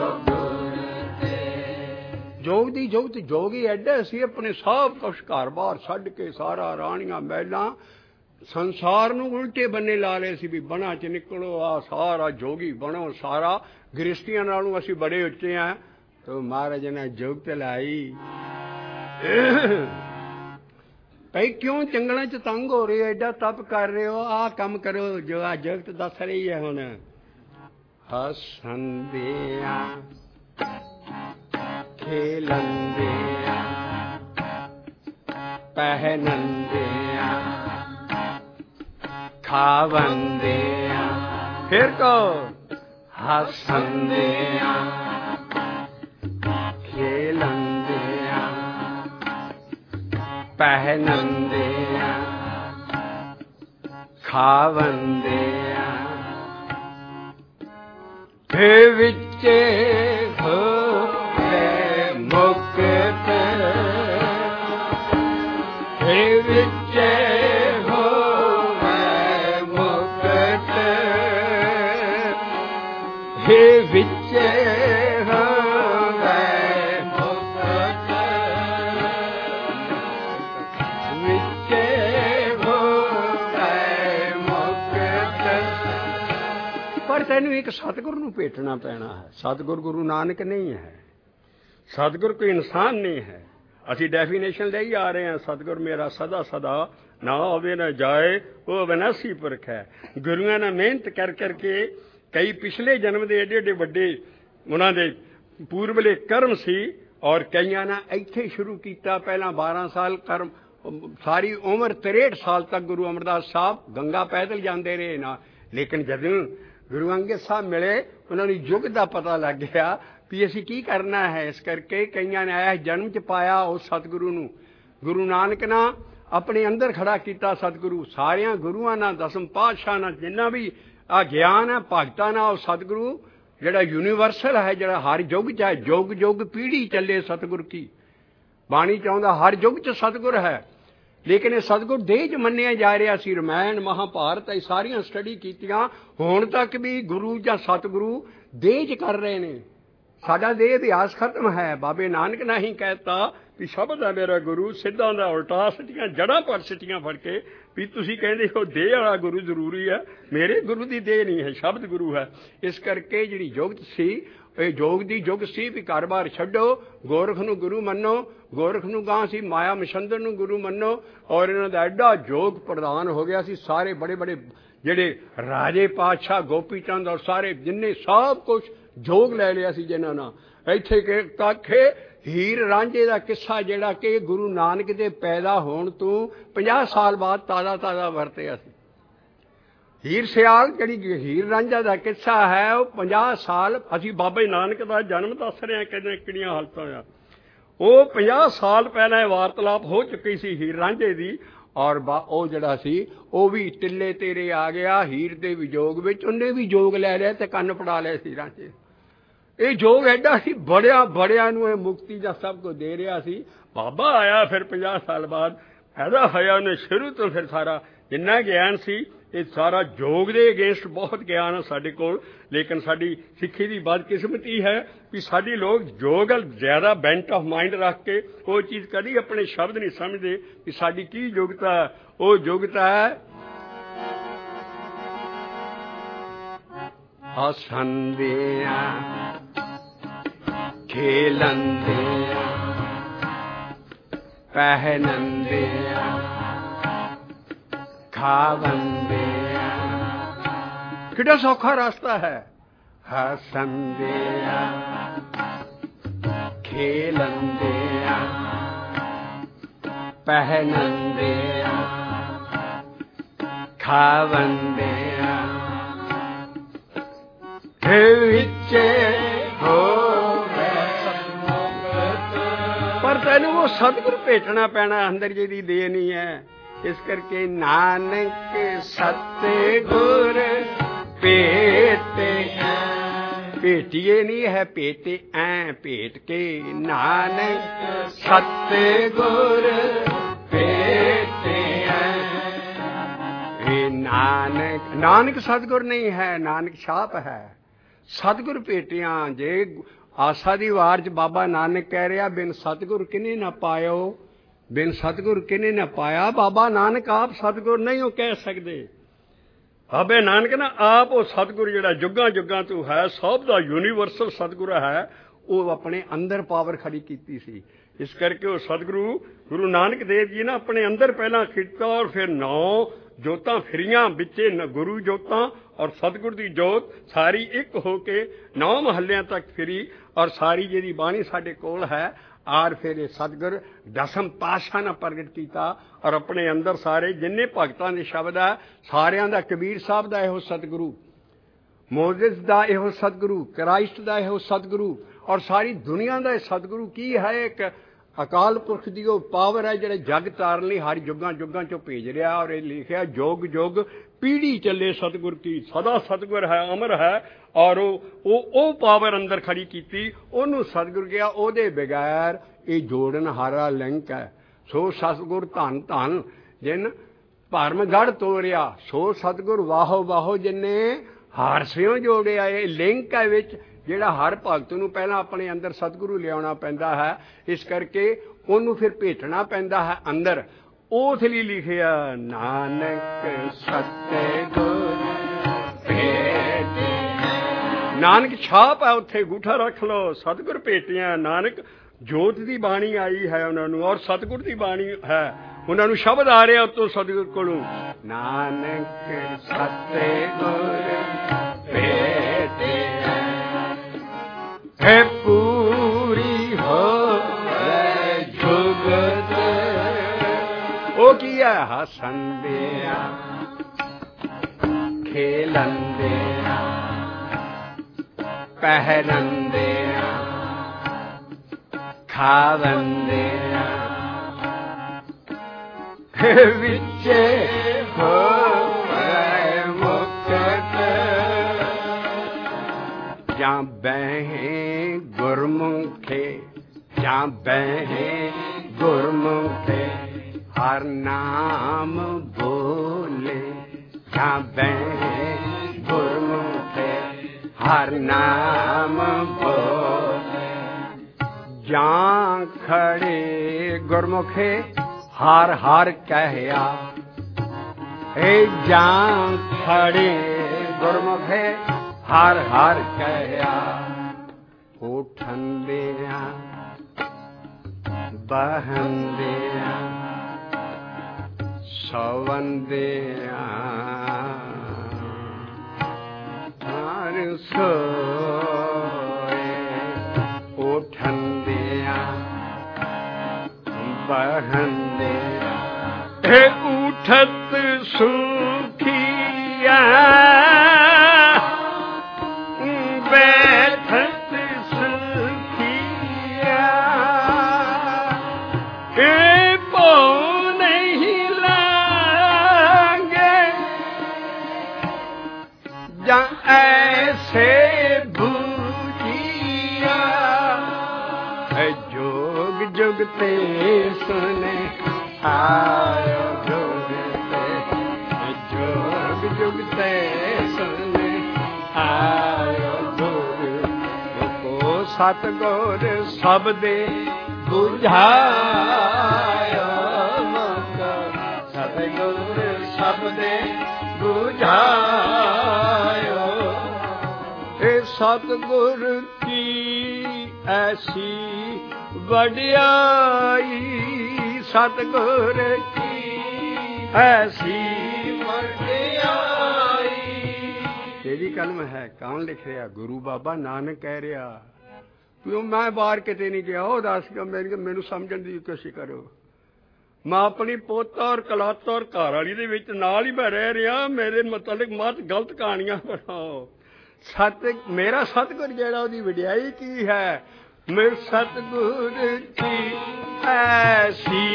जोग दी जोग जोगी एडे असी अपने सब कुछ घर बार छड्ड के सारा राणियां महलां संसार नू उल्टे बन्ने ला ले सी भी बना च निकलो आ सारा जोगी बनो सारा गृहस्थियां नालों असी बड़े उच्चे हैं। तो महाराज ने जुगत लाई भाई क्यों जंगलों च तंग हो रहे हो एडा तप कर रहे हो आ कम करो जो आ जुगत दस रही है हुण हसंदिया खेलंदिया पहनंदिया खावंदिया फिर को हसंदिया खेलंदिया पहनंदिया खावंदिया हे विचे हो मुक्त हे विचे हो मुक्त हे विचे हो मुक्त विचे हो मुक्त। पर तेन एक सतगुरु नूं भेटना पैना है। सतगुरु गुरु नानक नहीं है सतगुर कोई इंसान नहीं है। असी डेफिनेशन ले ही आ रहे हैं सतगुर मेरा सदा सदा ना आवे ना जाए वो अविनाशी पुरख है। गुरुआं ने मेहनत कर करके कई पिछले जन्म के एडे एडे वड्डे उन्होंने पूर्वले कर्म सी और कईयां ने इत्थे शुरू किया। पहला बारह साल कर्म सारी उम्र तिरेठ साल तक गुरु अमरदास साहब गंगा पैदल जाते रहे ना। लेकिन जदों गुरु अंगद साहब मिले ਉਹਨਾਂ ਨੂੰ ਯੁੱਗ ਦਾ ਪਤਾ ਲੱਗ ਗਿਆ ਵੀ ਅਸੀਂ ਕੀ ਕਰਨਾ ਹੈ। ਇਸ ਕਰਕੇ ਕਈਆਂ ਨੇ ਆਇਆ ਜਨਮ 'ਚ ਪਾਇਆ ਉਸ ਸਤਿਗੁਰੂ ਨੂੰ। ਗੁਰੂ ਨਾਨਕ ਨੇ ਆਪਣੇ ਅੰਦਰ ਖੜਾ ਕੀਤਾ ਸਤਿਗੁਰੂ। ਸਾਰਿਆਂ ਗੁਰੂਆਂ ਨਾਲ, ਦਸਮ ਪਾਤਸ਼ਾਹ ਨਾਲ, ਜਿੰਨਾ ਵੀ ਆ ਗਿਆਨ ਹੈ ਭਗਤਾਂ ਨਾਲ, ਉਹ ਸਤਿਗੁਰੂ ਜਿਹੜਾ ਯੂਨੀਵਰਸਲ ਹੈ, ਜਿਹੜਾ ਹਰ ਯੁੱਗ 'ਚ ਹੈ, ਯੁੱਗ ਯੁੱਗ ਪੀੜ੍ਹੀ ਚੱਲੇ ਸਤਿਗੁਰ ਕੀ। ਬਾਣੀ ਚਾਹੁੰਦਾ ਹਰ ਯੁੱਗ 'ਚ ਸਤਿਗੁਰ ਹੈ, ਲੇਕਿਨ ਇਹ ਸਤਿਗੁਰ ਦੇਹ 'ਚ ਮੰਨਿਆ ਜਾ ਰਿਹਾ ਸੀ। ਰਮਾਇਣ, ਮਹਾਂਭਾਰਤ, ਇਹ ਸਾਰੀਆਂ ਸਟੱਡੀ ਕੀਤੀਆਂ, ਹੁਣ ਤੱਕ ਵੀ ਗੁਰੂ ਜਾਂ ਸਤਿਗੁਰੂ ਦੇਹ 'ਚ ਕਰ ਰਹੇ ਨੇ। ਸਾਡਾ ਦੇਹ ਇਤਿਹਾਸ ਖਤਮ ਹੈ। ਬਾਬੇ ਨਾਨਕ ਨੇ ਹੀ ਕਹਿਤਾ ਵੀ ਸ਼ਬਦ ਹੈ ਮੇਰਾ ਗੁਰੂ, ਸਿੱਧਾਂ ਦਾ ਉਲਟਾ ਸਿੱਟੀਆਂ ਜੜ੍ਹਾਂ ਪਰ ਸਿੱਟੀਆਂ ਫੜ ਕੇ ਵੀ ਤੁਸੀਂ ਕਹਿੰਦੇ ਹੋ ਦੇਹ ਵਾਲਾ ਗੁਰੂ ਜ਼ਰੂਰੀ ਹੈ, ਮੇਰੇ ਗੁਰੂ ਦੀ ਦੇਹ ਨਹੀਂ ਹੈ, ਸ਼ਬਦ ਗੁਰੂ ਹੈ। ਇਸ ਕਰਕੇ ਜਿਹੜੀ ਯੁੱਗ ਸੀ ਇਹ ਯੋਗ ਦੀ ਯੁੱਗ ਸੀ ਵੀ ਘਰ ਬਾਰ ਛੱਡੋ, ਗੋਰਖ ਨੂੰ ਗੁਰੂ ਮੰਨੋ। ਗੋਰਖ ਨੂੰ ਗਾਂ ਸੀ ਮਾਇਆ ਮਛੰਦਰ ਨੂੰ ਗੁਰੂ ਮੰਨੋ। ਔਰ ਇਹਨਾਂ ਦਾ ਐਡਾ ਯੋਗ ਪ੍ਰਧਾਨ ਹੋ ਗਿਆ ਸੀ। ਸਾਰੇ ਬੜੇ ਬੜੇ ਜਿਹੜੇ ਰਾਜੇ ਪਾਤਸ਼ਾਹ ਗੋਪੀ ਚੰਦ ਔਰ ਸਾਰੇ ਜਿੰਨੇ ਸਭ ਕੁਛ ਯੋਗ ਲੈ ਲਿਆ ਸੀ ਜਿਨ੍ਹਾਂ ਨਾਲ। ਇੱਥੇ ਕਿ ਤੱਕ ਹੀਰ ਰਾਂਝੇ ਦਾ ਕਿੱਸਾ ਜਿਹੜਾ ਕਿ ਗੁਰੂ ਨਾਨਕ ਦੇ ਪੈਦਾ ਹੋਣ ਤੋਂ ਪੰਜਾਹ ਸਾਲ ਬਾਅਦ ਤਾਜ਼ਾ ਤਾਜ਼ਾ ਵਰਤਿਆ ਸੀ। ਹੀਰ ਸਿਆਲ ਜਿਹੜੀ ਹੀਰ ਰਾਂਝਾ ਦਾ ਕਿੱਸਾ ਹੈ ਉਹ ਪੰਜਾਹ ਸਾਲ ਅਸੀਂ ਬਾਬੇ ਨਾਨਕ ਦਾ ਜਨਮ ਦੱਸ ਰਹੇ ਹਾਂ, ਕਹਿੰਦੇ ਕਿਹੜੀਆਂ ਹਾਲਤਾਂ ਆ। ਉਹ ਪੰਜਾਹ ਸਾਲ ਪਹਿਲਾਂ ਇਹ ਵਾਰਤਾਲਾਪ ਹੋ ਚੁੱਕੀ ਸੀ ਹੀਰ ਰਾਂਝੇ ਦੀ। ਔਰ ਬਾ ਉਹ ਜਿਹੜਾ ਸੀ ਉਹ ਵੀ ਟਿੱਲੇ ਤੇਰੇ ਆ ਗਿਆ ਹੀਰ ਦੇ ਵਿਜੋਗ ਵਿੱਚ। ਉਹਨੇ ਵੀ ਜੋਗ ਲੈ ਲਿਆ ਤੇ ਕੰਨ ਫੜਾ ਲਿਆ ਸੀ ਰਾਂਝੇ। ਇਹ ਜੋਗ ਐਡਾ ਸੀ, ਬੜਿਆਂ ਬੜਿਆਂ ਨੂੰ ਇਹ ਮੁਕਤੀ ਦਾ ਸਭ ਕੁਝ ਦੇ ਰਿਹਾ ਸੀ। ਬਾਬਾ ਆਇਆ ਫਿਰ ਪੰਜਾਹ ਸਾਲ ਬਾਅਦ ਪੈਦਾ ਹੋਇਆ। ਉਹਨੇ ਸ਼ੁਰੂ ਤੋਂ ਫਿਰ ਸਾਰਾ ਜਿੰਨਾ ਗਿਆਨ ਸੀ ਇਹ ਸਾਰਾ ਯੋਗ ਦੇ ਅਗੇਂਸਟ ਬਹੁਤ ਗਿਆਨ ਹੈ ਸਾਡੇ ਕੋਲ। ਲੇਕਿਨ ਸਾਡੀ ਸਿੱਖੀ ਦੀ ਬਦਕਿਸਮਤੀ ਹੈ ਕਿ ਸਾਡੀ ਲੋਕ ਯੋਗ ਜ਼ਿਆਦਾ ਬੈਂਟ ਆਫ ਮਾਈਂਡ ਰੱਖ ਕੇ ਉਹ ਚੀਜ਼ ਕਦੀ ਆਪਣੇ ਸ਼ਬਦ ਨਹੀਂ ਸਮਝਦੇ ਕਿ ਸਾਡੀ ਕੀ ਯੋਗਤਾ ਹੈ। ਉਹ ਯੋਗਤਾ ਹੈ ਹੱਸਦਿਆਂ ਖੇਲਦਿਆਂ ਪਹਿਨਦਿਆਂ ਖਾਵੰਦਿਆਂ। ਕਿਹੜਾ ਸੌਖਾ ਰਸਤਾ ਹੈ। ਹੱਸਦਿਆਂ ਖੇਲਦਿਆਂ ਪਹਿਨਦਿਆਂ ਖਾਵੰਦਿਆਂ ਵਿੱਚ ਹੋਵੇ ਸਤਿਮੁਕਤ। ਪਰ ਤੈਨੂੰ ਉਹ ਸਤਿਗੁਰ ਭੇਟਣਾ ਪੈਣਾ, ਅੰਦਰ ਜਿਹਦੀ ਦੇਹ ਨਹੀਂ ਹੈ। ਇਸ ਕਰਕੇ ਨਾਨਕ ਸਤਿਗੁਰ ਭੇਟੇ ਭੇਟੀਏ ਨਹੀਂ ਹੈ, ਭੇਟੇ ਐ ਭੇਟ ਕੇ। ਨਾਨਕ ਸਤਿਗੁਰ ਭੇਟੇ ਇਹ ਨਾਨਕ ਨਾਨਕ ਸਤਿਗੁਰ ਨਹੀਂ ਹੈ, ਨਾਨਕ ਛਾਪ ਹੈ। ਸਤਿਗੁਰ ਭੇਟਿਆਂ ਜੇ ਆਸਾ ਦੀ ਵਾਰ 'ਚ ਬਾਬਾ ਨਾਨਕ ਕਹਿ ਰਿਹਾ ਬਿਨ ਸਤਿਗੁਰ ਕਿਨੇ ਨਾ ਪਾਇਓ, ਬਿਨ ਸਤਿਗੁਰ ਕਿਨੇ ਨਾ ਪਾਇਆ। ਬਾਬਾ ਨਾਨਕ ਆਪ ਸਤਿਗੁਰ ਨਹੀਂ ਉਹ ਕਹਿ ਸਕਦੇ। ਬਾਬੇ ਨਾਨਕ ਨਾ ਆਪ ਉਹ ਸਤਿਗੁਰ ਜਿਹੜਾ ਜੁਗਾਂ ਜੁਗਾਂ ਤੋਂ ਹੈ, ਸਭ ਦਾ ਯੂਨੀਵਰਸਲ ਸਤਿਗੁਰ ਹੈ, ਉਹ ਆਪਣੇ ਅੰਦਰ ਪਾਵਰ ਖੜੀ ਕੀਤੀ ਸੀ। ਇਸ ਕਰਕੇ ਉਹ ਸਤਿਗੁਰੂ ਗੁਰੂ ਨਾਨਕ ਦੇਵ ਜੀ ਨੇ ਆਪਣੇ ਅੰਦਰ ਪਹਿਲਾਂ ਕੀਤਾ ਔਰ ਫਿਰ ਨੌ ਜੋਤਾਂ ਫਿਰੀਆਂ ਵਿੱਚੇ ਗੁਰੂ ਜੋਤਾਂ ਔਰ ਸਤਿਗੁਰ ਦੀ ਜੋਤ ਸਾਰੀ ਇੱਕ ਹੋ ਕੇ ਨੌ ਮਹੱਲਿਆਂ ਤੱਕ ਫਿਰੀ। ਔਰ ਸਾਰੀ ਜਿਹੜੀ ਬਾਣੀ ਸਾਡੇ ਕੋਲ ਹੈ ਔਰ ਫਿਰ ਇਹ ਸਤਿਗੁਰ ਦਸਮ ਪਾਤਸ਼ਾਹ ਨੇ ਪ੍ਰਗਟ ਕੀਤਾ। ਔਰ ਆਪਣੇ ਅੰਦਰ ਸਾਰੇ ਜਿੰਨੇ ਭਗਤਾਂ ਦੇ ਸ਼ਬਦ ਹੈ ਸਾਰਿਆਂ ਦਾ, ਕਬੀਰ ਸਾਹਿਬ ਦਾ ਇਹੋ ਸਤਿਗੁਰੂ, ਮੋਜ਼ਸ ਦਾ ਇਹੋ ਸਤਿਗੁਰੂ, ਕ੍ਰਾਈਸਟ ਦਾ ਇਹੋ ਸਤਿਗੁਰੂ ਔਰ ਸਾਰੀ ਦੁਨੀਆ ਦਾ ਇਹ ਸਤਿਗੁਰੂ ਕੀ ਹੈ। ਇੱਕ ਅਕਾਲ ਪੁਰਖ ਦੀ ਉਹ ਪਾਵਰ ਹੈ ਜਿਹੜੇ ਜਗ ਤਾਰਨ ਲਈ ਹਰ ਯੁੱਗਾਂ ਯੁੱਗਾਂ 'ਚੋਂ ਭੇਜ ਰਿਹਾ। ਔਰ ਇਹ ਲਿਖਿਆ ਯੁੱਗ ਯੁੱਗ ਪੀੜ੍ਹੀ ਚੱਲੇ ਸਤਿਗੁਰ ਕੀ। ਸਦਾ ਸਤਿਗੁਰ ਹੈ, ਅਮਰ ਹੈ। ਔਰ ਉਹ ਉਹ ਉਹ ਪਾਵਰ ਅੰਦਰ ਖੜੀ ਕੀਤੀ, ਉਹਨੂੰ ਸਤਿਗੁਰ ਕਿਹਾ। ਉਹਦੇ ਬਗੈਰ ਇਹ ਜੋੜਨ ਹਾਰਾ ਲਿੰਕ ਹੈ। ਸੋ ਸਤਿਗੁਰ ਧੰਨ ਧੰਨ ਜਿਨ ਭਰਮ ਗੜ੍ਹ ਤੋਰਿਆ, ਸੋ ਸਤਿਗੁਰ ਵਾਹੋ ਵਾਹੋ ਜਿਨੇ ਹਾਰ ਸਿਓ ਜੋੜਿਆ। ਇਹ ਲਿੰਕ ਹੈ ਵਿੱਚ ਜਿਹੜਾ ਹਰ ਭਗਤ ਨੂੰ ਪਹਿਲਾਂ ਆਪਣੇ ਅੰਦਰ ਸਤਿਗੁਰੂ ਲਿਆਉਣਾ ਪੈਂਦਾ ਹੈ। ਇਸ ਕਰਕੇ ਉਹਨੂੰ ਫਿਰ ਭੇਟਣਾ ਪੈਂਦਾ ਹੈ ਅੰਦਰ। ਉਸ ਲਈ ਲਿਖਿਆ ਨਾਨਕ ਸਤਿਗੁਰ ਭੇਟੇ। ਨਾਨਕ ਛਾਪ ਹੈ ਉੱਥੇ, ਅੰਗੂਠਾ ਰੱਖ ਲਓ। ਸਤਿਗੁਰ ਭੇਟਿਆ ਨਾਨਕ ਜੋਤ ਦੀ ਬਾਣੀ ਆਈ ਹੈ ਉਹਨਾਂ ਨੂੰ ਔਰ ਸਤਿਗੁਰ ਦੀ ਬਾਣੀ ਹੈ। ਉਹਨਾਂ ਨੂੰ ਸ਼ਬਦ ਆ ਰਿਹਾ ਉੱਤੋਂ ਸਤਿਗੁਰ ਕੋਲੋਂ, ਨਾਨਕ ਸਤਿਗੁਰ ਭੇਟੇ ਹੈ ਪੂਰੀ ਹੋਵੇ ਜੁਗਤ। ਉਹ ਕੀ ਹੈ? ਹੱਸਦਿਆਂ ਖੇਲਦਿਆਂ ਪਹਿਰੰਦਿਆਂ ਖਾਵੰਦਿਆਂ ਵਿੱਚੇ ਹੋਵੇ ਮੁਕਤ ਜਾਂ ਬਹਿ ਗੁਰਮੁਖੇ ਜਾਂ ਬਹਿ ਗੁਰਮੁਖੇ ਹਰ ਨਾਮ ਬੋਲੇ ਜਾਂ ਬਹਿ ਗੁਰਮੁਖੇ ਹਰ ਨਾਮ ਬੋਲੇ ਜਾਂ ਖੜੇ ਗੁਰਮੁਖੇ ਹਰ ਹਰ ਕਹਿਆ ਏ ਜਾਂ ਖੜੇ ਗੁਰਮੁਖੇ ਹਰ ਹਰ ਕਹਿਆ ਉਠੰਦਿਆਂ ਬਹੰਦਿਆਂ ਸਵੰਦਿਆਂ ਹਰ ਸੋਏ ਉਠੰਦਿਆਂ ਬਹੰਦਿਆਂ ਏ ਉਠਤ ਸੁਖੀਆ ਬੈਠਤ ਸੁਖੀਆ ਏ ਭਉ ਨਹੀਂ ਲਾਂਗੇ ਜਾਂ ਐਸੇ ਬੂਝੀਆ ਏ ਜੋਗ ਜੁਗ ਤੇ ਸੁਨੇ ਆਇਓ ਜੋਗ ਤੇ ਜੋਗ ਜੁਗ ਤੇ ਸੁਨੇ ਆਇਓ ਜੋਗ ਕੋ ਸਤਿਗੁਰ ਸਬਦੇ ਬੁਝਾਇਓ ਮਤ ਸਤਿਗੁਰ ਸਬਦੇ ਬੁਝਾਇਓ ਏ ਸਤਿਗੁਰ ਕੀ ਐਸੀ ਵਡਿਆਈ ਸਤਿਗੁਰ ਕੀ ਐਸੀ ਵਡਿਆਈ ਤੇਰੀ ਕਲਮ ਹੈ ਕੌਣ ਲਿਖ ਰਿਹਾ ਗੁਰੂ ਬਾਬਾ ਨਾਨਕ ਕਹਿ ਰਿਹਾ ਕਿਉਂ ਮੈਂ ਬਾਹਰ ਕਿਤੇ ਨਹੀਂ ਗਿਆ ਉਹ ਦੱਸ ਕੇ ਮੈਨੂੰ ਮੈਨੂੰ ਸਮਝਣ ਦੀ ਕੋਸ਼ਿਸ਼ ਕਰੋ ਮੈਂ ਆਪਣੀ ਪੋਤਾ ਔਰ ਕਲਾਤਾ ਔਰ ਘਰ ਵਾਲੀ ਦੇ ਵਿੱਚ ਨਾਲ ਹੀ ਮੈਂ ਰਹਿ ਰਿਹਾ ਮੇਰੇ ਮੁਤਲਕ ਮਤ ਗਲਤ ਕਹਾਣੀਆਂ ਬਣਾਓ ਸਤ ਮੇਰਾ ਸਤਿਗੁਰ ਜਿਹੜਾ ਉਹਦੀ ਵਡਿਆਈ ਕੀ ਹੈ ਮੇਰੇ ਸਤਿਗੁਰ ਕੀ ਐਸੀ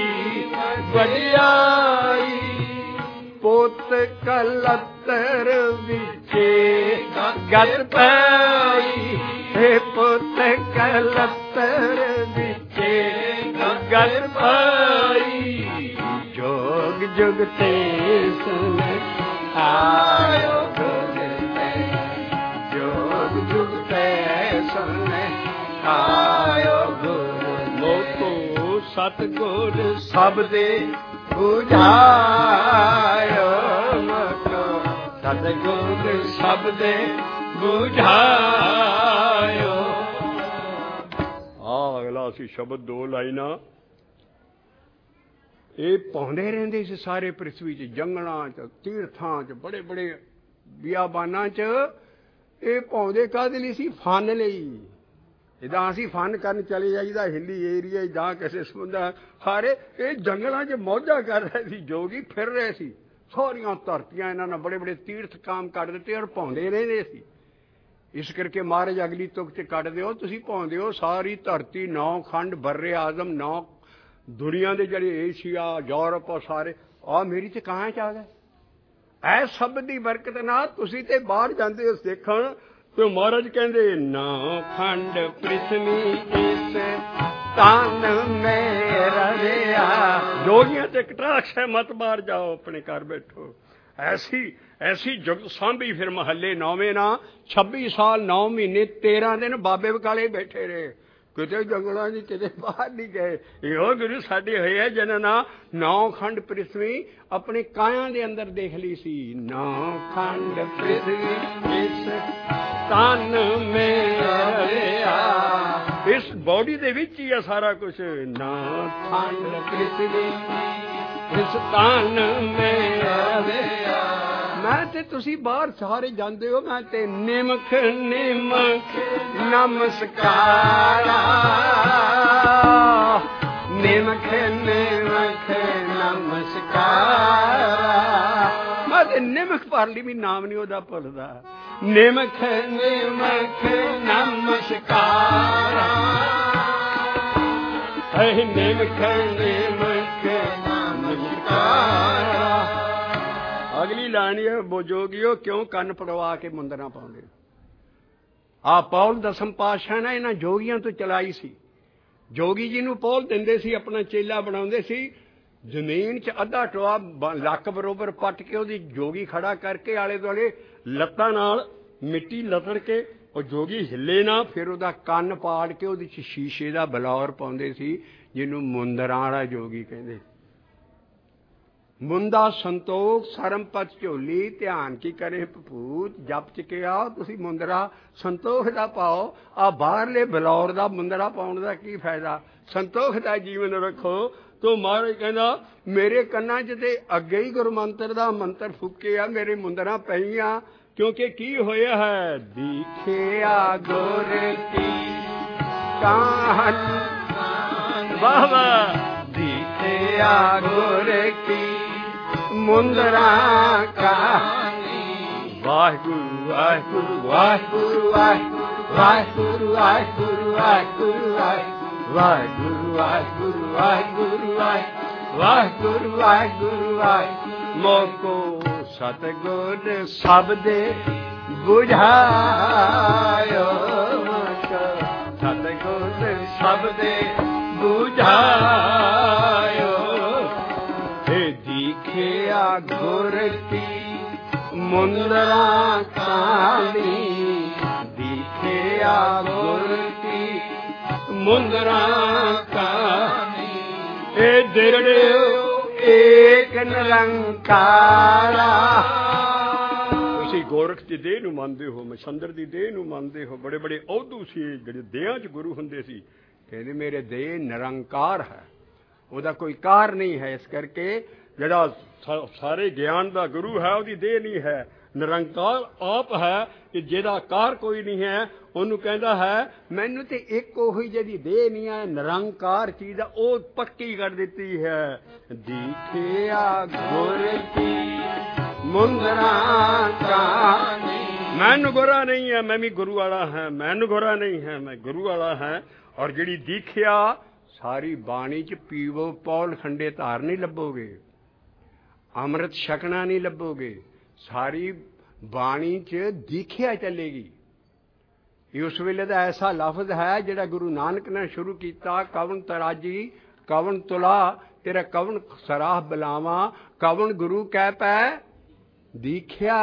ਵਡਿਆਈ ਪੁੱਤ ਕਲਤਰ ਵਿੱਚੇ ਗਤ ਪਈ ਹੇ ਪੁੱਤ ਕਲਤਰ ਵਿੱਚੇ ਗਤ ਪਈ ਜੋਗ ਜੁਗ ਤੇ ਸੁਨ ਆਇਓ ਜੋਗ ਜੁਗ ਤੇ ਸੁਨ ਆਇਓ ਗੁਰੂ ਲੋਕੋ ਸਤਿਗੁਰ ਸਬਦੇ ਬੁਝਾਇਓ ਮਤੋ ਸਤਿਗੁਰ ਸਬਦੇ ਬੁਝਾਇਓ ਆ ਅਗਲਾ ਸੀ ਸ਼ਬਦ ਦੋ ਲਾਈਨਾਂ ਇਹ ਪਾਉਂਦੇ ਰਹਿੰਦੇ ਸੀ ਸਾਰੇ ਪ੍ਰਿਥਵੀ 'ਚ ਜੰਗਲਾਂ 'ਚ ਤੀਰਥਾਂ 'ਚ ਬੜੇ ਬੜੇ ਬਿਆਬਾਨਾਂ 'ਚ ਇਹ ਪਾਉਂਦੇ ਕਾਹਦੇ ਲਈ ਸੀ ਫਨ ਲਈ ਜਿੱਦਾਂ ਅਸੀਂ ਫਨ ਕਰਨ ਚਲੇ ਜਾਈਦਾ ਹਿੱਲੀ ਏਰੀਆ ਜਾਂ ਕਿਸੇ ਸਮੁੰਦਰ ਸਾਰੇ ਇਹ ਜੰਗਲਾਂ 'ਚ ਮੌਜਾਂ ਕਰ ਰਹੇ ਸੀ ਜੋਗੀ ਫਿਰ ਰਹੇ ਸੀ ਸਾਰੀਆਂ ਧਰਤੀਆਂ ਇਹਨਾਂ ਨੇ ਬੜੇ ਬੜੇ ਤੀਰਥ ਕੰਮ ਕੱਢ ਦਿੱਤੇ ਔਰ ਪਾਉਂਦੇ ਰਹਿੰਦੇ ਸੀ ਇਸ ਕਰਕੇ ਮਹਾਰਾਜ ਅਗਲੀ ਤੁਕ 'ਚ ਕੱਢ ਦਿਓ ਤੁਸੀਂ ਪਾਉਂਦੇ ਹੋ ਸਾਰੀ ਧਰਤੀ ਨੌ ਖੰਡ ਬਰਰੇ ਆਜ਼ਮ ਨੌ ਦੁਨੀਆ ਦੇ ਜਿਹੜੇ ਏਸ਼ੀਆ ਯੂਰਪ ਔਰ ਸਾਰੇ ਆ ਮੇਰੀ 'ਚ ਕਹਾਂ 'ਚ ਆ ਗਏ ਐ ਸਭ ਦੀ ਬਰਕਤ ਨਾਲ ਤੁਸੀਂ ਤੇ ਬਾਹਰ ਜਾਂਦੇ ਹੋ ਦੇਖਣ ਤੇ ਮਹਾਰਾਜ ਕਹਿੰਦੇ ਨਾ ਖੰਡ ਪ੍ਰਿਥਵੀ ਇਸ ਤਨ ਮੇਰਾ ਰਿਹਾ ਜੋਗੀਆਂ ਤੇ ਕਟਾਕਸ਼ ਮਤ ਬਾਹਰ ਜਾਓ ਆਪਣੇ ਘਰ ਬੈਠੋ ਐਸੀ ਐਸੀ ਜੁਗ ਸਾਂਭੀ ਫਿਰ ਮਹੱਲੇ ਨੌਵੇਂ ਨਾ ਛੱਬੀ ਸਾਲ ਨੌ ਮਹੀਨੇ ਤੇਰਾਂ ਦਿਨ ਬਾਬੇ ਬਕਾਲੇ ਬੈਠੇ ਰਹੇ ਕਿਤੇ ਜੰਗਲਾਂ 'ਚ ਕਿਤੇ ਬਾਹਰ ਨਹੀਂ ਗਏ ਇਹੋ ਗੁਰੂ ਸਾਡੇ ਹੋਏ ਹੈ ਜਿਹਨਾਂ ਨਾ ਨੌ ਖੰਡ ਪ੍ਰਿਥਵੀ ਆਪਣੇ ਕਾਇਆਂ ਦੇ ਅੰਦਰ ਦੇਖ ਲਈ ਸੀ ਨੌ ਖੰਡ ਪ੍ਰਿਥਵੀ ਇਸ ਤਨ ਮੇਰਾ ਇਸ ਬੋਡੀ ਦੇ ਵਿੱਚ ਹੀ ਆ ਸਾਰਾ ਕੁਝ ਨੌ ਖੰਡ ਪ੍ਰਿਥਵੀ ਇਸ ਤਨ ਮੇਰਾ ਮੈਂ ਤੇ ਤੁਸੀਂ ਬਾਹਰ ਸਾਰੇ ਜਾਂਦੇ ਹੋ ਮੈਂ ਤੇ ਨਿਮਖ ਨਿਮਖ ਨਮਸਕਾਰਾ ਨਿਮਖ ਨਿਮਖ ਨਮਸਕਾਰਾ ਮੈਂ ਤੇ ਨਿਮਖ ਭਰ ਲਈ ਵੀ ਨਾਮ ਨਹੀਂ ਉਹਦਾ ਭੁੱਲਦਾ। ਨਿਮਖ ਨਿਮਖ ਨਮਸਕਾਰ, ਹੈ ਨਿਮਖ ਨਿਮਖ ਨਮਸਕਾਰ। ਅਗਲੀ ਲਾਣੀ ਹੈ, ਬੋਜੋਗਿਓ ਕਿਉਂ ਕੰਨ ਪੜਵਾ ਕੇ ਮੁੰਦਰਾਂ ਪਾਉਂਦੇ। ਆ ਪੌਲ ਦਸਮ ਪਾਤਸ਼ਾਹ ਨੇ ਇਹਨਾਂ ਜੋਗੀਆਂ ਤੋਂ ਚਲਾਈ ਸੀ। ਜੋਗੀ ਜੀ ਨੂੰ ਪੌਲ ਦਿੰਦੇ ਸੀ, ਆਪਣਾ ਚੇਲਾ ਬਣਾਉਂਦੇ ਸੀ। ਜ਼ਮੀਨ 'ਚ ਅੱਧਾ ਟੋਆ ਲੱਕ ਬਰੋਬਰ ਪੱਟ ਕੇ ਉਹਦੀ ਜੋਗੀ ਖੜਾ ਕਰਕੇ ਆਲੇ ਦੁਆਲੇ ਲੱਤਾਂ ਨਾਲ ਮਿੱਟੀ ਲਤੜ ਕੇ ਉਹ ਜੋਗੀ ਹਿੱਲੇ ਨਾ, ਫਿਰ ਉਹਦਾ ਕੰਨ ਪਾੜ ਕੇ ਉਹਦੇ 'ਚ ਸ਼ੀਸ਼ੇ ਦਾ ਬਲੌਰ ਪਾਉਂਦੇ ਸੀ, ਜਿਹਨੂੰ ਮੁੰਦਰਾਂ ਵਾਲਾ ਜੋਗੀ ਕਹਿੰਦੇ। ਮੁੰਦਾ ਸੰਤੋਖ ਸਰਮਪਤ ਝੋਲੀ, ਧਿਆਨ ਕੀ ਕਰੇ ਭਪੂਤ। ਜਪ ਚ ਕੇ ਆਓ ਤੁਸੀਂ ਮੁੰਦਰਾ ਸੰਤੋਖ ਦਾ ਪਾਓ। ਆ ਬਾਹਰਲੇ ਬਲੌਰ ਦਾ ਮੁੰਦਰਾ ਪਾਉਣ ਦਾ ਕੀ ਫਾਇਦਾ। ਸੰਤੋਖ ਦਾ ਜੀਵਨ ਰੱਖੋ। ਤੋ ਮਹਾਰਾਜ ਕਹਿੰਦਾ ਮੇਰੇ ਕੰਨਾਂ 'ਚ ਤੇ ਅੱਗੇ ਹੀ ਗੁਰਮੰਤਰ ਦਾ ਮੰਤਰ ਫੁੱਕਿਆ, ਮੇਰੇ ਮੁੰਦਰਾਂ ਪਈਆਂ। ਕਿਉਂਕਿ ਕੀ ਹੋਇਆ ਹੈ, ਦੀਖਿਆ ਗੁਰ ਕੀ ਕਾਹਨ, ਵਾਹ ਵਾਹ, ਦੀਖਿਆ ਗੁਰ ਕੀ ਮੁੰਦਰਾਂ ਕਹਾਣੀ। ਵਾਹਿਗੁਰੂ ਵਾਹਿਗੁਰੂ ਵਾਹਿਗੁਰੂ ਵਾਹਿਗੁਰੂ ਵਾਹਿਗੁਰੂ ਵਾਹਿਗੁਰੂ ਵਾਹਿਗੁਰੂ ਵਾਹਿਗੁਰੂ ਵਾਹਿਗੁਰੂ ਵਾਹਿਗੁਰੂ ਵਾਹਿਗੁਰੂ ਵਾਹਿਗੁਰੂ। ਮੋਕੋ ਸਤਿਗੁਰ ਸਭ ਦੇ ਬੁਝਾਇਓ, ਸਤਿਗੁਰ ਸਭ ਦੇ ਬੁਝਾਇਓ। ਦੀਖਿਆ ਗੁਰ ਕੀ ਮੁੰਦਰਾਂ ਕਹਾਣੀ, ਦੀਖਿਆ ਗੁਰ ਕੀ ਮੁੰਦਰਾਂ ਕਹਾਣੀ। ਇਹ ਦਿਰੜਿਓ ਏਕ ਨਿਰੰਕਾਰਾ। ਤੁਸੀਂ ਗੋਰਖ ਦੀ ਦੇਹ ਨੂੰ ਮੰਨਦੇ ਹੋ, ਮਛੰਦਰ ਦੀ ਦੇਹ ਨੂੰ ਮੰਨਦੇ ਹੋ। ਬੜੇ ਬੜੇ ਅਹੁਦੂ ਸੀ ਜਿਹੜੇ ਦੇਹਾਂ 'ਚ ਗੁਰੂ ਹੁੰਦੇ ਸੀ। ਕਹਿੰਦੇ ਮੇਰੇ ਦੇਹ ਨਿਰੰਕਾਰ ਹੈ, ਉਹਦਾ ਕੋਈ ਕਾਰ ਨਹੀਂ ਹੈ। ਇਸ ਕਰਕੇ ਜਿਹੜਾ ਸਾਰੇ ਗਿਆਨ ਦਾ ਗੁਰੂ ਹੈ ਉਹਦੀ ਦੇਹ ਨਹੀਂ ਹੈ, ਨਿਰੰਕਾਰ ਆਪ ਹੈ ਕਿ ਜਿਹਦਾ ਕਾਰ ਕੋਈ ਨਹੀਂ ਹੈ। ਉਹਨੂੰ ਕਹਿੰਦਾ ਹੈ ਮੈਨੂੰ ਤੇ ਇੱਕ ਉਹੀ ਜਿਹਦੀ ਦੇਹ ਨਹੀਂ ਹੈ, ਨਿਰੰਕਾਰ ਚੀਜ਼ ਆ, ਉਹ ਪੱਕੀ ਕਰ ਦਿੱਤੀ ਹੈ। ਦੀਖਿਆ ਗੁਰ ਕੀ ਮੁੰਦਰਾਂ ਕਹਾਣੀ। ਮੈਨੂੰ ਗੋਰਾ ਨਹੀਂ ਹੈ, ਮੈਂ ਵੀ ਗੁਰੂ ਵਾਲਾ ਹਾਂ। ਮੈਨੂੰ ਗੋਰਾ ਨਹੀਂ ਹੈ, ਮੈਂ ਗੁਰੂ ਵਾਲਾ ਹਾਂ। ਔਰ ਜਿਹੜੀ ਦੀਖਿਆ ਸਾਰੀ ਬਾਣੀ 'ਚ ਪੀਵੋ ਪੌਲ ਖੰਡੇ ਧਾਰ ਨਹੀਂ ਲੱਭੋਗੇ, ਅੰਮ੍ਰਿਤ ਛਕਣਾ ਨਹੀਂ ਲੱਭੋਗੇ। ਸਾਰੀ ਬਾਣੀ 'ਚ ਦੀਖਿਆ ਚੱਲੇਗੀ। ਇਹ ਉਸ ਵੇਲੇ ਦਾ ਐਸਾ ਲਫ਼ਜ਼ ਹੈ ਜਿਹੜਾ ਗੁਰੂ ਨਾਨਕ ਨੇ ਸ਼ੁਰੂ ਕੀਤਾ। ਕਵਣ ਤਰਾਜੀ ਕਵਣ ਤੁਲਾ, ਤੇਰਾ ਕਵਣ ਸਰਾਹ ਬਲਾਵਾਂ, ਕਵਣ ਗੁਰੂ ਕਹਿ ਪੈ ਦੀਖਿਆ।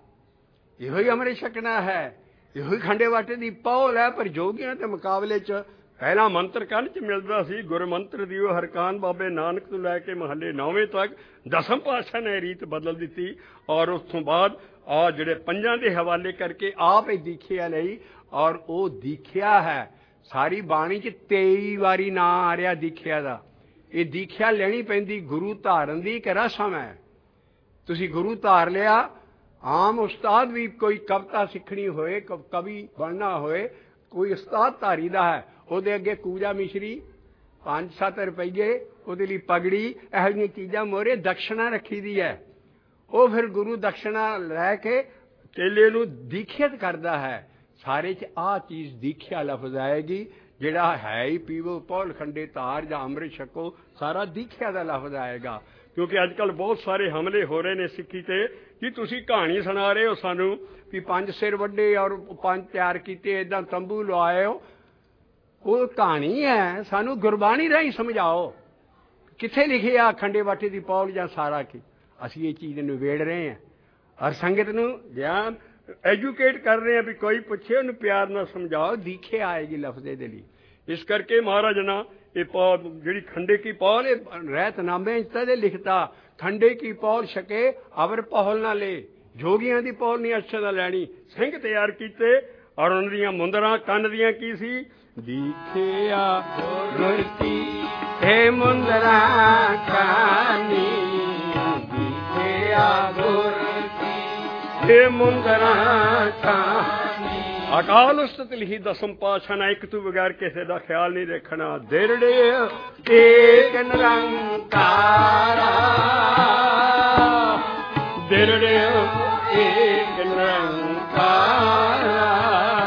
ਇਹੋ ਹੀ ਅੰਮ੍ਰਿਤ ਛਕਣਾ ਹੈ, ਇਹੋ ਹੀ ਖੰਡੇ ਵਾਟੇ ਦੀ ਪੌਲ ਹੈ। ਪਰ ਜੋਗੀਆਂ ਦੇ ਮੁਕਾਬਲੇ 'ਚ ਪਹਿਲਾ ਮੰਤਰ ਕੰਨ 'ਚ ਮਿਲਦਾ ਸੀ, ਗੁਰ ਮੰਤਰ ਦਿਓ ਹਰਕਾਨ ਬਾਬੇ ਨਾਨਕ ਤੋਂ ਲੈ ਕੇ ਮਹੱਲੇ ਨੌਵੇਂ ਤੱਕ। ਦਸਮ ਪਾਤਸ਼ਾਹ ਨੇ ਰੀਤ ਬਦਲ ਦਿੱਤੀ। ਔਰ ਉਸ ਤੋਂ ਬਾਅਦ ਆ ਜਿਹੜੇ ਪੰਜਾਂ ਦੇ ਹਵਾਲੇ ਕਰਕੇ ਆਪ ਹੀ ਦੀਖਿਆ ਲਈ। ਔਰ ਉਹ ਦੀਖਿਆ ਹੈ ਸਾਰੀ ਬਾਣੀ 'ਚ ਤੇਈ ਵਾਰੀ ਨਾਂ ਆ ਰਿਹਾ ਦੀਖਿਆ ਦਾ। ਇਹ ਦੀਖਿਆ ਲੈਣੀ ਪੈਂਦੀ, ਗੁਰੂ ਧਾਰਨ ਦੀ ਇੱਕ ਰਸਮ ਹੈ। ਤੁਸੀਂ ਗੁਰੂ ਧਾਰ ਲਿਆ। ਆਮ ਉਸਤਾਦ ਵੀ ਕੋਈ ਕਵਿਤਾ ਸਿੱਖਣੀ ਹੋਏ, ਕਵੀ ਬਣਨਾ ਹੋਏ, ਕੋਈ ਉਸਤਾਦ ਧਾਰੀ ਦਾ ਹੈ, ਉਹਦੇ ਅੱਗੇ ਕੂਜਾ ਮਿਸ਼ਰੀ, ਪੰਜ ਸੱਤ ਰੁਪਈਏ, ਉਹਦੇ ਲਈ ਪਗੜੀ, ਇਹੋ ਜਿਹੀਆਂ ਚੀਜ਼ਾਂ ਮੋਹਰੇ ਦਕਸ਼ਣਾ ਰੱਖੀ ਦੀ ਹੈ। ਉਹ ਫਿਰ ਗੁਰੂ ਦਕਸ਼ਣਾ ਲੈ ਕੇ ਚੇਲੇ ਨੂੰ ਦੀਖਿਤ ਕਰਦਾ ਹੈ। ਸਾਰੇ 'ਚ ਆਹ ਚੀਜ਼ ਦੀਖਿਆ ਲਫ਼ਜ਼ ਆਏਗੀ। ਜਿਹੜਾ ਹੈ ਹੀ ਪੀਵੋ ਪੌਲ ਖੰਡੇ ਧਾਰ ਜਾਂ ਅੰਮ੍ਰਿਤ ਛਕੋ, ਸਾਰਾ ਦੀਖਿਆ ਦਾ ਲਫ਼ਜ਼ ਆਏਗਾ। ਕਿਉਂਕਿ ਅੱਜ ਕੱਲ੍ਹ ਬਹੁਤ ਸਾਰੇ ਹਮਲੇ ਹੋ ਰਹੇ ਨੇ ਸਿੱਖੀ 'ਤੇ ਕਿ ਤੁਸੀਂ ਕਹਾਣੀ ਸੁਣਾ ਰਹੇ ਹੋ ਸਾਨੂੰ ਵੀ ਪੰਜ ਸਿਰ ਵੱਡੇ ਔਰ ਪੰਜ ਤਿਆਰ ਕੀਤੇ, ਇੱਦਾਂ ਤੰਬੂ ਲਵਾਏ ਹੋ। ਉਹ ਕਹਾਣੀ ਹੈ, ਸਾਨੂੰ ਗੁਰਬਾਣੀ ਰਾਹੀਂ ਸਮਝਾਓ। ਕਿੱਥੇ ਲਿਖਿਆ ਖੰਡੇ ਵਾਟੇ ਦੀ ਪੌਲ ਜਾਂ ਸਾਰਾ ਕੀ। ਅਸੀਂ ਇਹ ਚੀਜ਼ ਨਿਬੇੜ ਰਹੇ ਹਾਂ ਔਰ ਸੰਗਤ ਨੂੰ ਗਿਆਨ ਐਜੂਕੇਟ ਕਰ ਰਹੇ ਹਾਂ ਵੀ ਕੋਈ ਪੁੱਛੇ ਉਹਨੂੰ ਪਿਆਰ ਨਾਲ ਸਮਝਾਓ। ਦੀਖਿਆ ਆਏਗੀ ਲਫ਼ਜ਼ ਦੇ ਲਈ। ਇਸ ਕਰਕੇ ਮਹਾਰਾਜ ਨਾ ਇਹ ਪੌਲ ਜਿਹੜੀ ਖੰਡੇ ਕੀ ਪੌਲ ਇਹ ਰਹਿਤਨਾਮੇ ਤਦੇ ਲਿਖਤਾ, ਖੰਡੇ ਕੀ ਪੌਲ ਛਕੇ ਅਵਰ ਪੌਲ ਨਾ ਲੈ। ਜੋਗੀਆਂ ਦੀ ਪੌਲ ਨਹੀਂ ਅਛਾ ਦਾ ਲੈਣੀ। ਸਿੰਘ ਤਿਆਰ ਕੀਤੇ ਔਰ ਉਹਨਾਂ ਦੀਆਂ ਮੁੰਦਰਾਂ ਕੰਨ ਦੀਆਂ ਕੀ ਸੀ, ਦੀਖਿਆ ਗੁਰ ਕੀ ਇਹ ਮੁੰਦਰਾਂ ਕਹਾਣੀ, ਦੀਖਿਆ ਗੁਰ ਕੀ ਇਹ ਮੁੰਦਰਾਂ ਕਹਾਣੀ। ਅਕਾਲ ਉਸਤਤ ਲਿਖੀ ਦਸਮ ਪਾਤਸ਼ਾਹ ਨੇ ਇੱਕ ਤੋਂ ਬਗੈਰ ਕਿਸੇ ਦਾ ਖਿਆਲ ਨਹੀਂ ਰੱਖਣਾ। ਦਿਰੜੇ ਏਕ ਨਿਰੰਕਾਰਾ, ਦਿਰੜੇ एक निरंकारा।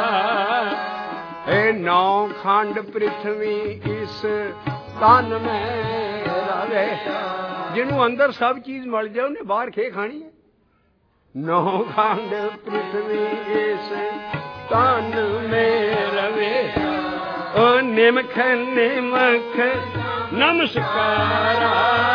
हे नौ खंड पृथ्वी इस तन में रवे। जिन्हों अंदर सब चीज मिल जाए उन्हें बाहर खे खानी है। नौ खंड पृथ्वी इस तन में रवे। ओ निमख निमख नमस्कारा।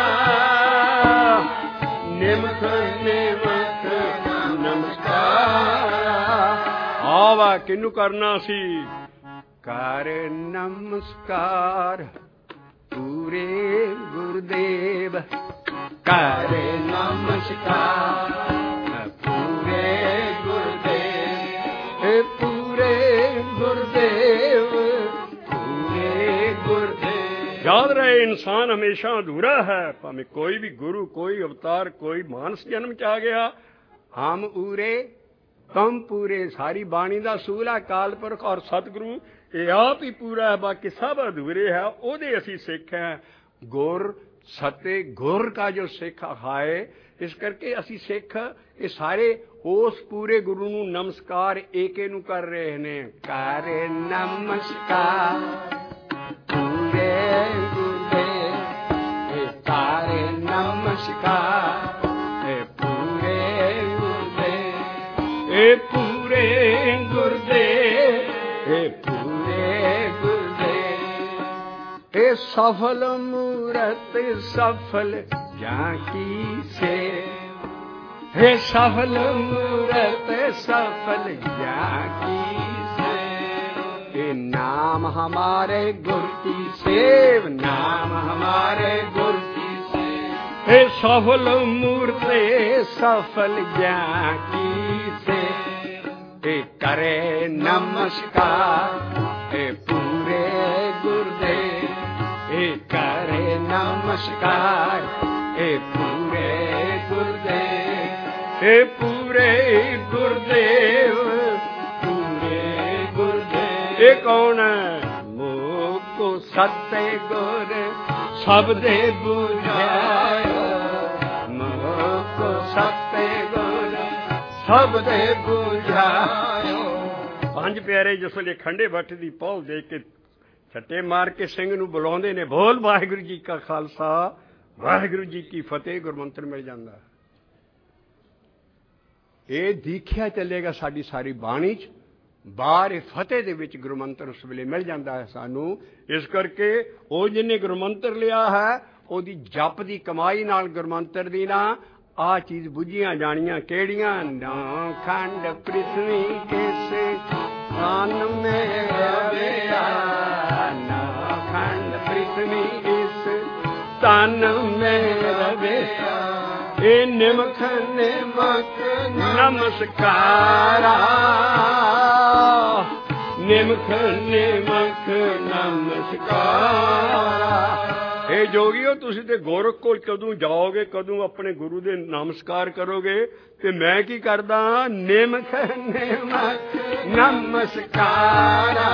निमख निमख नमस्कारा। आवा किनू करना सी? कर नमस्कार पूरे गुरुदेव। कर नमस्कार पूरे गुरुदेव। पूरे गुरुदेव पूरे गुरुदेव। याद रहे इंसान हमेशा अधूरा है। भाਵੇਂ कोई भी गुरु कोई अवतार कोई मानस जन्म च आ गया। हम उरे तुम पूरे। सारी बाणी का सूल है काल पुरख और सतगुरु ये आप ही पूरा है। बाकी सब अधूरे है। ओदे असी सिख हैं। गुर सते गुर का जो सिख है इस करके असी सिख ये सारे उस पूरे गुरु नू नमस्कार एके नू कर रहे ने। कर नमस्कार पूरे गुरुदेव। कर नमस्कार पूरे गुरुदेव। ए पूरे गुरुदेव ए पूरे गुरुदेव। ए सफल मूरत सफल जाकी से। हे सफल मूरत सफल जाकी से। ए नाम हमारे गुरु की सेव। नाम हमारे गुरु की सेव। हे सफल मूर्ते सफल जाकी से। ए करे नमस्कार ए पूरे गुरुदेव। ए करे नमस्कार ए पूरे गुरुदेव। ए पूरे गुरुदेव पूरे गुरुदेव। ये कौन है? मोको सत्य गुर सबदे बुझायो। मोको सत्य गुर सबदे बुझायो। पंज प्यारे जिस वे खंडे बट की पौल दे के छट्टे मार के सिंह नूं बुलाउंदे ने बोल वाहिगुरू जी का खालसा वाहिगुरू जी की फतेह गुरमंत्र मिल जाता। ये दीखिया चलेगा साडी सारी बाणी च। बाहर फतेह दे विच गुरमंत्र उस वेले मिल जाता है सानू। इस करके वो जिन्हें गुरमंत्र लिया है ओदी जप दी कमाई नाल गुरमंत्र दी ना आ चीज बुझियां जानियां केड़ियां। नौ खंड पृथ्वी किस तन में रवे। नौ खंड पृथ्वी इस तन में रवे। ए निमख निमख नमस्कारा। निमख निमख नमस्कारा। हे जोगियो तुसी ते गोरख कोल कदों जाओगे कदों अपने गुरु दे नमस्कार करोगे ते मैं की करदा? निमख निमख नमस्कारा।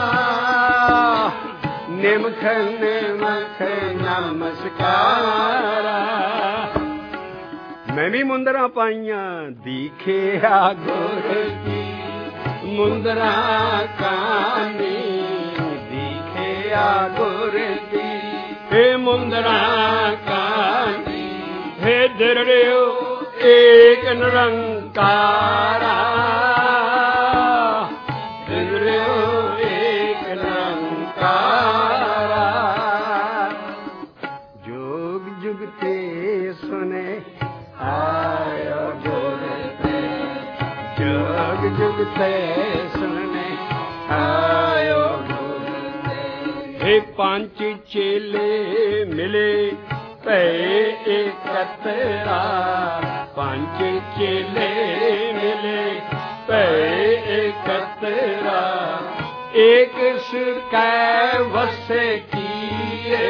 निमख निमख नमस्कारा। मैं भी मुंदरा पाइया दिखे गुर की मुंदरा कानी। दिखे गुर की हे मुंदरा कानी। हे दिरड़ियो एक निरंकारा। दिरड़ियो एक निरंकारा। जुग जुग ते सुने आयो गुर ते। जुग जुग ते सुने आयो गुर ते। हे पांच चेले मिले पे एकतरा। पांच चेले मिले पे एकतरा। एक सुकै वसे किए।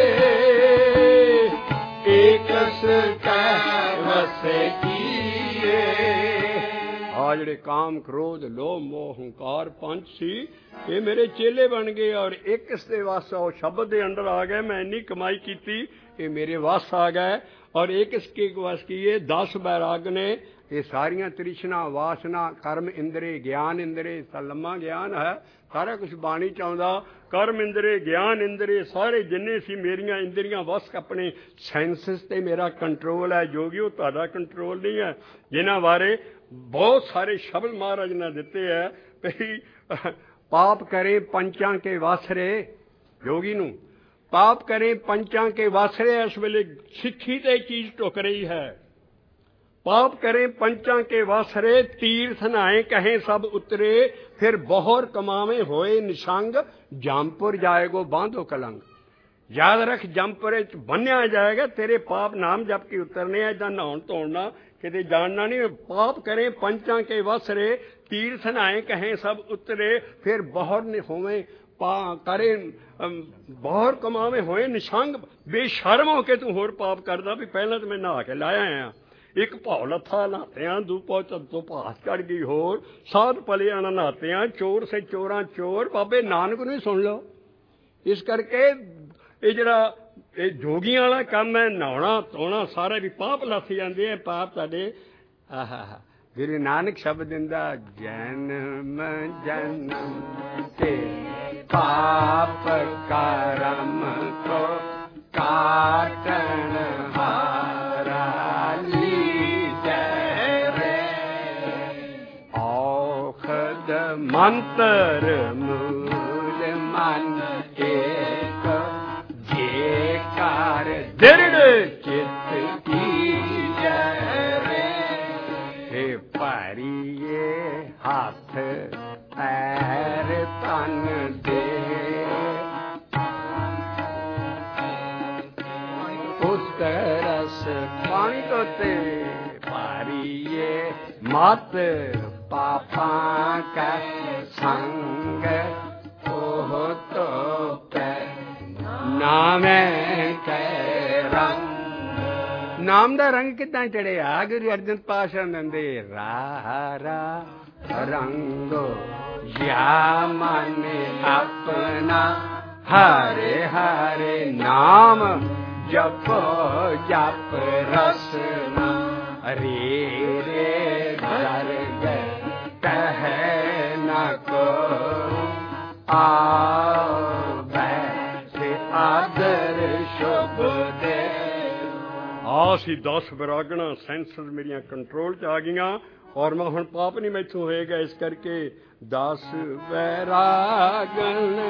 एक सुकै वसे किए। आ जिहड़े काम क्रोध लोभ मोह हंकार पंच सी ये मेरे चेले बन गए और एक इसके वास शब्द के अंदर आ गए। मैं इन्नी कमाई की ये मेरे वास आ गए और एक इसके वश किए दस बैराग ने ये सारिया तृष्णा वासना कर्म इंद्रे ज्ञान इंद्रे लम्मा ज्ञान है सारा कुछ बाणी चाहता कर्म इंद्रे ज्ञान इंद्रे सारे जिन्ने सी मेरिया इंद्रियां वस अपने सैंसिस ते मेरा कंट्रोल है जोगियो तुहाडा कंट्रोल नहीं है जिन्हां बारे बहुत सारे शब्द महाराज ने दिते है भई पाप करे पंचां के वासरे जोगी नूं पाप करे पंचां के वासरे इस वेले सिक्खी ते चीज टुक रही है पाप करे पंचां के वासरे तीर्थ नहाए कहें सब उतरे फिर बहोर कमावे होए निशंग जामपुर जाएगो बांधो कलंग याद रख जामपुर बन्या जाएगा तेरे पाप नाम जप के उतरने इदा नहाउण धोना किते जानना नहीं पाप करे पंचां के वासरे तीर्थ नहाए कहें सब उतरे फिर बहोर होवे पा करे बहोर कमावे होए निशंग बेशर्म होके तू होर पाप करदा भी पहला तो मैं नहा के लाया आया एक भाव लथा नहाते दू पौ तो भास चढ़ गई होर साध पलिया नहाते चोर से चोरा चोर बाबे नानक नूं सुन लो इस करके ये जरा ये जोगियां वाला काम है नहाना धोना सारे भी पाप लथ जाते हैं पाप तुहाडे आहा गुरु नानक शब्द दिंदा जन्म जन्म के पाप करम को काटन हारा लीजै रे औखद मंत्र मूल मन एक जे कार दृढ़ चित कीजै रे हे पारिए हाथ पैर तन दे रस पानी तोते पारिए मत पापा का संग ओह तो नाम कै रंग नाम दा रंग कितना चढ़िया गुरु अर्जन पाशा दे रा रंगो या मन अपना हरे हरे नाम जप जप रसना रे रे डर गए कह न को आओ बैठे आदर शुभ दे आसी दस विरागना सेंसर मेरिया कंट्रोल च आ गईयां और मैं हुण पाप नहीं मैथों होएगा इस करके दस वैरागन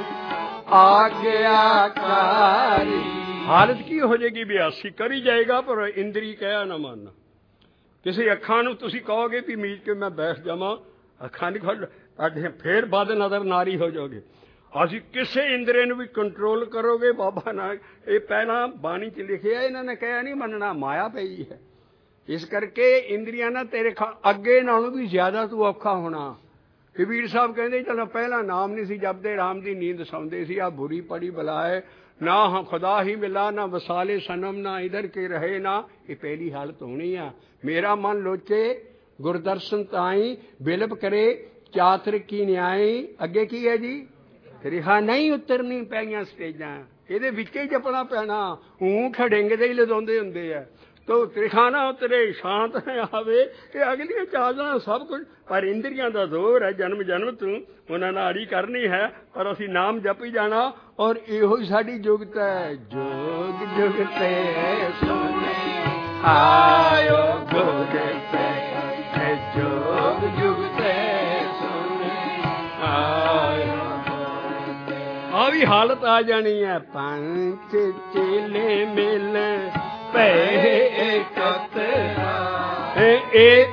आज्ञाकारी हालत की हो जाएगी बियासी करी जाएगा पर इंद्री कहा ना मानना किसी अखां नूं तुसीं कहोगे भी मीच के मैं बैठ जावां अखां नहीं खोल फिर बद नजर नारी हो जाओगे असी किसी इंद्रे नूं भी कंट्रोल करोगे बाबा ना ये पहला बाणी च लिखिया इन्होंने कहा नहीं मनना माया पई है इस करके इंद्रियां ना तेरे अगे नालों भी ज्यादा तू औखा होना कबीर साहब कहते चलो पहला नाम नहीं सी जपदे राम की नींद सौंदे सी आ बुरी पड़ी बलाए ना हाँ खुदा ही मिला ना वसाले सनम ना इधर के रहे ना ये पहली हालत होनी है मेरा मन लोचे गुरदर्शन ताई बिलप करे चातर की न्याय अगे की है जी रिहा नहीं उतरनी पैगियां स्टेजां ये विचे जपना पैना ऊँ खड़ेंगे दे ही लदाउंदे हुंदे आ तो त्रिखाना उतरे शांत आवे ये अगलियां चालना सब कुछ पर इंद्रियां दा जोर है जन्म जन्म तू उन्हां नाल अड़ी करनी है पर असी नाम जपी जाना और इहो ही साडी जुगत है जोग जुगते सुने आयो जुगते जोग जुगते सुने आयो आ भी हालत आ जानी है पंच चेले मिल पे एकत्र एक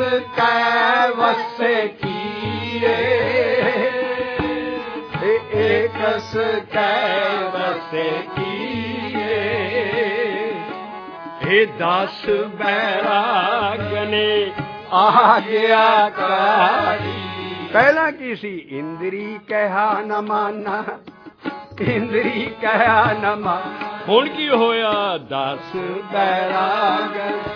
वस किए एक वस किए हे दस बैराग ने आज्ञाकारी पहला की सी इंद्री कहा न माना इंद्री कहा न माना हुण की होया दस बैराग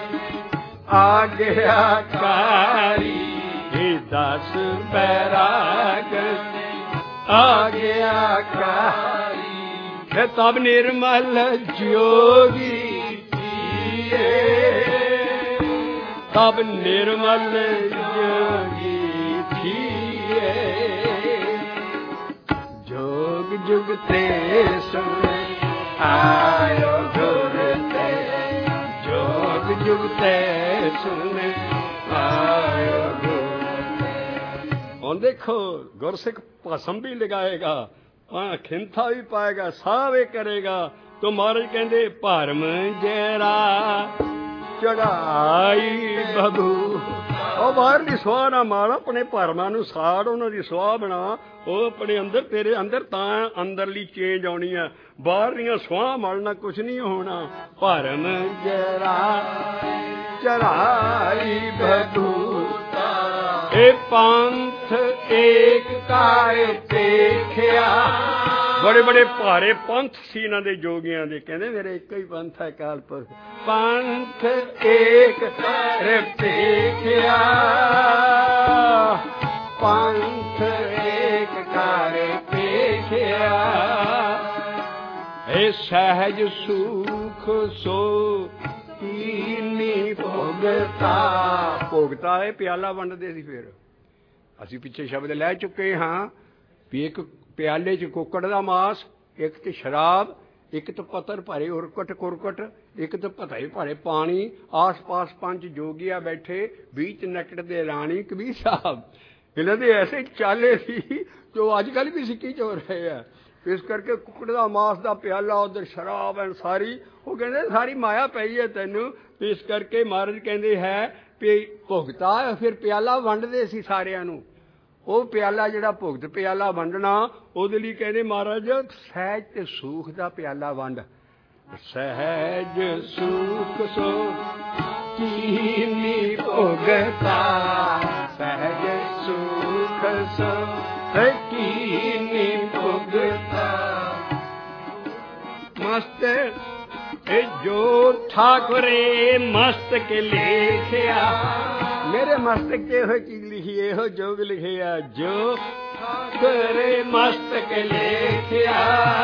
आज्ञाकारी हे दस बैराग आज्ञाकारी तब निर्मल जोगी तब निर्मल जोगी थिए। जोग जुग ते सुन आयो गुर ते, जोग जुग ते सुन आयो गुर ते। हुण देखो गुरसिख भस्म भी लगाएगा, खिंथा भी पाएगा, साह भी करेगा। तो महाराज कहते भरम जरा चढ़ाई बबू। ਉਹ ਬਾਹਰਲੀ ਸੁਆਹ ਨਾ ਮਾਰ, ਆਪਣੇ ਭਰਮਾਂ ਨੂੰ ਸਾੜ, ਉਹਨਾਂ ਦੀ ਸੁਆਹ ਬਣਾ। ਉਹ ਆਪਣੇ ਅੰਦਰ, ਤੇਰੇ ਅੰਦਰ ਤਾਂ ਅੰਦਰਲੀ ਚੇਂਜ ਆਉਣੀ ਆ। ਬਾਹਰਲੀਆਂ ਸੁਆਹ ਮਲਣਾ ਕੁਛ ਨਹੀਂ ਹੋਣਾ। ਭਰਮ ਜਰਾ ਚੜਾਈ ਬਬੂਤਾ, ਇਹ ਪੰਥ ਏਕ ਕਾਇ ਦੇਖਿਆ। बड़े बड़े भारे पंथ सी इन्हां दे जोगियां दे, कहंदे मेरे एक ही पंथ है अकाल पुरख। पंथ एक कर देखिया, पंथ एक कर देखिया। ए सहज सुख सो कीनी भोगता। भोगता है प्याला वंडदे सी। फिर असीं पिछे शब्द लै चुके हाँ भी एक प्याले च कुक्कड़ का मांस, एक तो शराब, एक तो पत्थर भरे उरकट कुरकट, एक तो भरे भरे पानी। आस पास पंज जोगिया बैठे, बीच नकड़ते राणी कबीर साहब। इन्हों के ऐसे चाले सी जो अजकल भी सिक्की च हो रहे हैं। इस करके कुक्कड़ का मांस का प्याला, उधर शराब है सारी। वो कहते सारी माया पई है तेनू। इस करके महाराज कहते है भी भुगता। फिर प्याला वंडदे सी सारियां नू। ਉਹ ਪਿਆਲਾ ਜਿਹੜਾ ਭੁਗਤ ਪਿਆਲਾ ਵੰਡਣਾ, ਉਹਦੇ ਲਈ ਕਹਿੰਦੇ ਮਹਾਰਾਜ ਸਹਿਜ ਤੇ ਸੁਖ ਦਾ ਪਿਆਲਾ ਵੰਡ। ਸਹਿਜ ਸੁਖ ਸੋ ਕੀਨੀ ਭੁਗਤਾ, ਸਹਿਜ ਸੁਖ ਸੋ ਕੀਨੀ ਭੁਗਤਾ। ਮਸਤ ਇਹ ਜੋ ਠਾਕੁਰੇ ਮਸਤਕ ਲੇਖਿਆ। मेरे मस्तक च यो चीज लिखी, यो जोग लिखे आ। जो करे मस्तक लेखिया,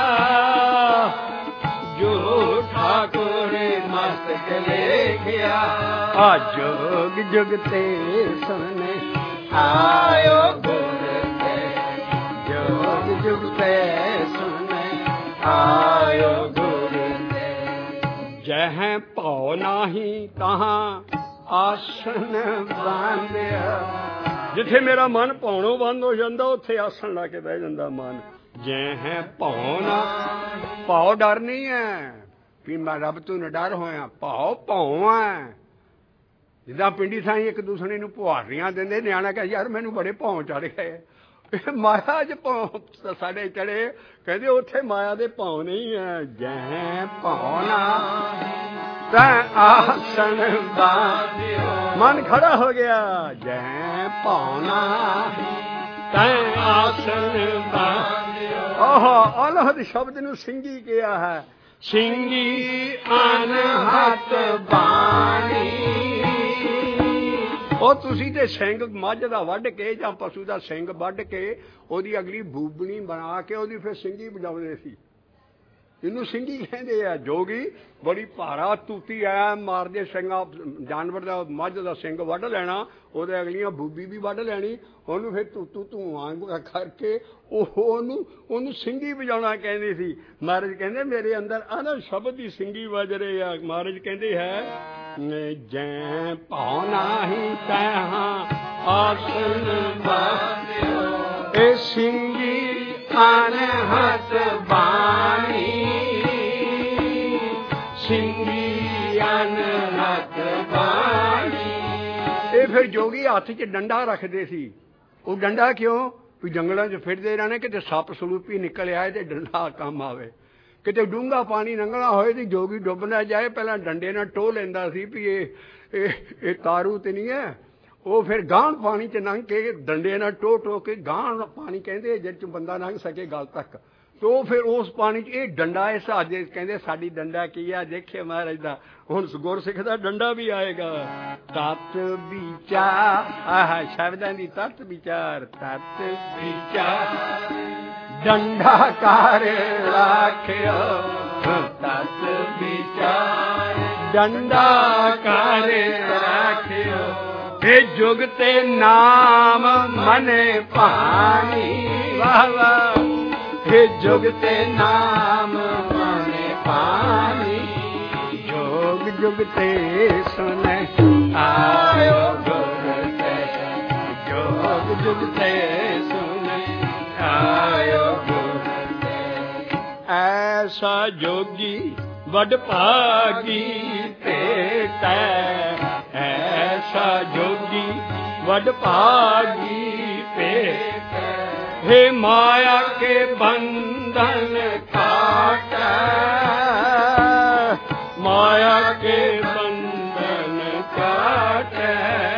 जो ठाकुर मस्तक लेखिया। आ जोग जुग ते सुन आयो गुर ते, जोग जुग ते सुन आयो गुर ते। जह भौ नाही तहां आसन बांधिया। जिथे मेरा मन भौणों बंद हो जाता, उत्थे आसन ला के बह जाता मन। जह भौना, भाव डर नहीं है भी मैं रब तू न डर होया। भाव भौं है। जिदा पिंडी थाई एक दूसरे नूं पुहारियां देंदे, न्याणा कहे यार मैनू बड़े भौं चढ़ गए। माया च भौं साडे चढ़े, कहते उत्थे माया दे भौं नहीं है। जह भौना आसन बांधियो, मन खड़ा हो गया। जय भौना तै आसन बांधियो। ओहो अनहद शब्द नूं सिंगी किया है। सिंगी अनहद बाणी। ਉਹ ਤੁਸੀਂ ਤੇ ਸਿੰਘ ਮੱਝ ਦਾ ਵੱਢ ਕੇ ਜਾਂ ਪਸ਼ੂ ਦਾ ਸਿੰਘ ਵੱਢ ਕੇ ਉਹਦੀ ਅਗਲੀ ਬੂਬਣੀ ਬਣਾ ਕੇ ਉਹਦੀ ਫਿਰ ਸਿੰਗੀ ਵਜਾਉਂਦੇ ਸੀ। ਇਹਨੂੰ ਸਿੰਘੀ ਕਹਿੰਦੇ ਆ। ਜੋਗੀ ਬੜੀ ਭਾਰਾ ਤੂਤੀ ਐ ਮਾਰਦੇ ਸਿੰਘਾਂ, ਜਾਨਵਰ ਦਾ ਮੱਝ ਦਾ ਸਿੰਘ ਵੱਢ ਲੈਣਾ, ਉਹਦੇ ਅਗਲੀਆਂ ਬੂਬੀ ਵੀ ਵੱਢ ਲੈਣੀ। ਉਹਨੂੰ ਫਿਰ ਤੂਤੂ ਧੂਆਂ ਕਰਕੇ ਉਹ ਉਹਨੂੰ ਉਹਨੂੰ ਸਿੰਘੀ ਵਜਾਉਣਾ ਕਹਿੰਦੇ ਸੀ। ਮਹਾਰਾਜ ਕਹਿੰਦੇ ਮੇਰੇ ਅੰਦਰ ਆਹ ਸ਼ਬਦ ਦੀ ਸਿੰਘੀ ਵੱਜ ਰਹੇ ਆ। ਮਹਾਰਾਜ ਕਹਿੰਦੇ ਹੈ ਜੈ ਭਉ ਨਾਹੀ ਤੈਹਾਂ ਆਸਨ ਬਾਂਧਿਓ, ਇਹ ਸਿੰਘੀ ਅਨਹਦ ਬਾਣੀ। ਸਿੰਘੀ ਅਨਹਦ ਬਾਣੀ। ਇਹ ਫਿਰ ਜੋਗੀ ਹੱਥ 'ਚ ਡੰਡਾ ਰੱਖਦੇ ਸੀ। ਉਹ ਡੰਡਾ ਕਿਉਂ? ਵੀ ਜੰਗਲਾਂ 'ਚ ਫਿਰਦੇ ਰਹਿਣੇ, ਕਿਤੇ ਸੱਪ ਸਲੂਪੀ ਨਿਕਲ ਆਏ ਤੇ ਡੰਡਾ ਕੰਮ ਆਵੇ। ਕਿਤੇ ਡੂੰਘਾ ਪਾਣੀ ਲੰਘਣਾ ਹੋਏ ਤੇ ਜੋਗੀ ਡੁੱਬ ਨਾ ਜਾਏ, ਪਹਿਲਾਂ ਡੰਡੇ ਨਾਲ ਟੋਹ ਲੈਂਦਾ ਸੀ ਵੀ ਇਹ ਇਹ ਤਾਰੂ ਤੇ ਨਹੀਂ ਹੈ। ਉਹ ਫਿਰ ਗਾਂਹ ਪਾਣੀ 'ਚ ਲੰਘ ਕੇ ਡੰਡੇ ਨਾਲ ਟੋਹ ਟੋਹ ਕੇ ਗਾਂਹ ਪਾਣੀ ਕਹਿੰਦੇ ਜਿਹਦੇ 'ਚ ਬੰਦਾ ਲੰਘ ਸਕੇ ਗਲ ਤੱਕ। ਤੇ ਉਹ ਫਿਰ ਉਸ ਪਾਣੀ 'ਚ ਇਹ ਡੰਡਾ ਇਸ ਹਾਜੇ ਕਹਿੰਦੇ ਸਾਡੀ ਡੰਡਾ ਕੀ ਆ। ਦੇਖਿਆ ਮਹਾਰਾਜ ਦਾ ਹੁਣ ਗੁਰਸਿੱਖ ਦਾ ਡੰਡਾ ਵੀ ਆਏਗਾ। ਤਤ ਵਿਚਾਰ, ਆਹ ਸ਼ਬਦਾਂ ਦੀ ਤਤ ਵਿਚਾਰ। ਤਤ ਵਿਚਾਰ ਡੰਡਾ ਕਰ ਰਾਖਿਓ, ਤਤ ਵਿਚਾਰ ਡੰਡਾ ਕਰ ਰੱਖਿਓ, हे जुगते नाम मने पानी। वाह वाह, हे जुगते नाम मने पानी, जोग जुगते सुन आयो गुर ते, जोग जुगते सुन आयो गुर ते। ऐसा जोगी वड भागी भेटै, ऐसा जोगी वड भागी भेटै, हे माया के बंधन काटै, माया के बंधन काटै,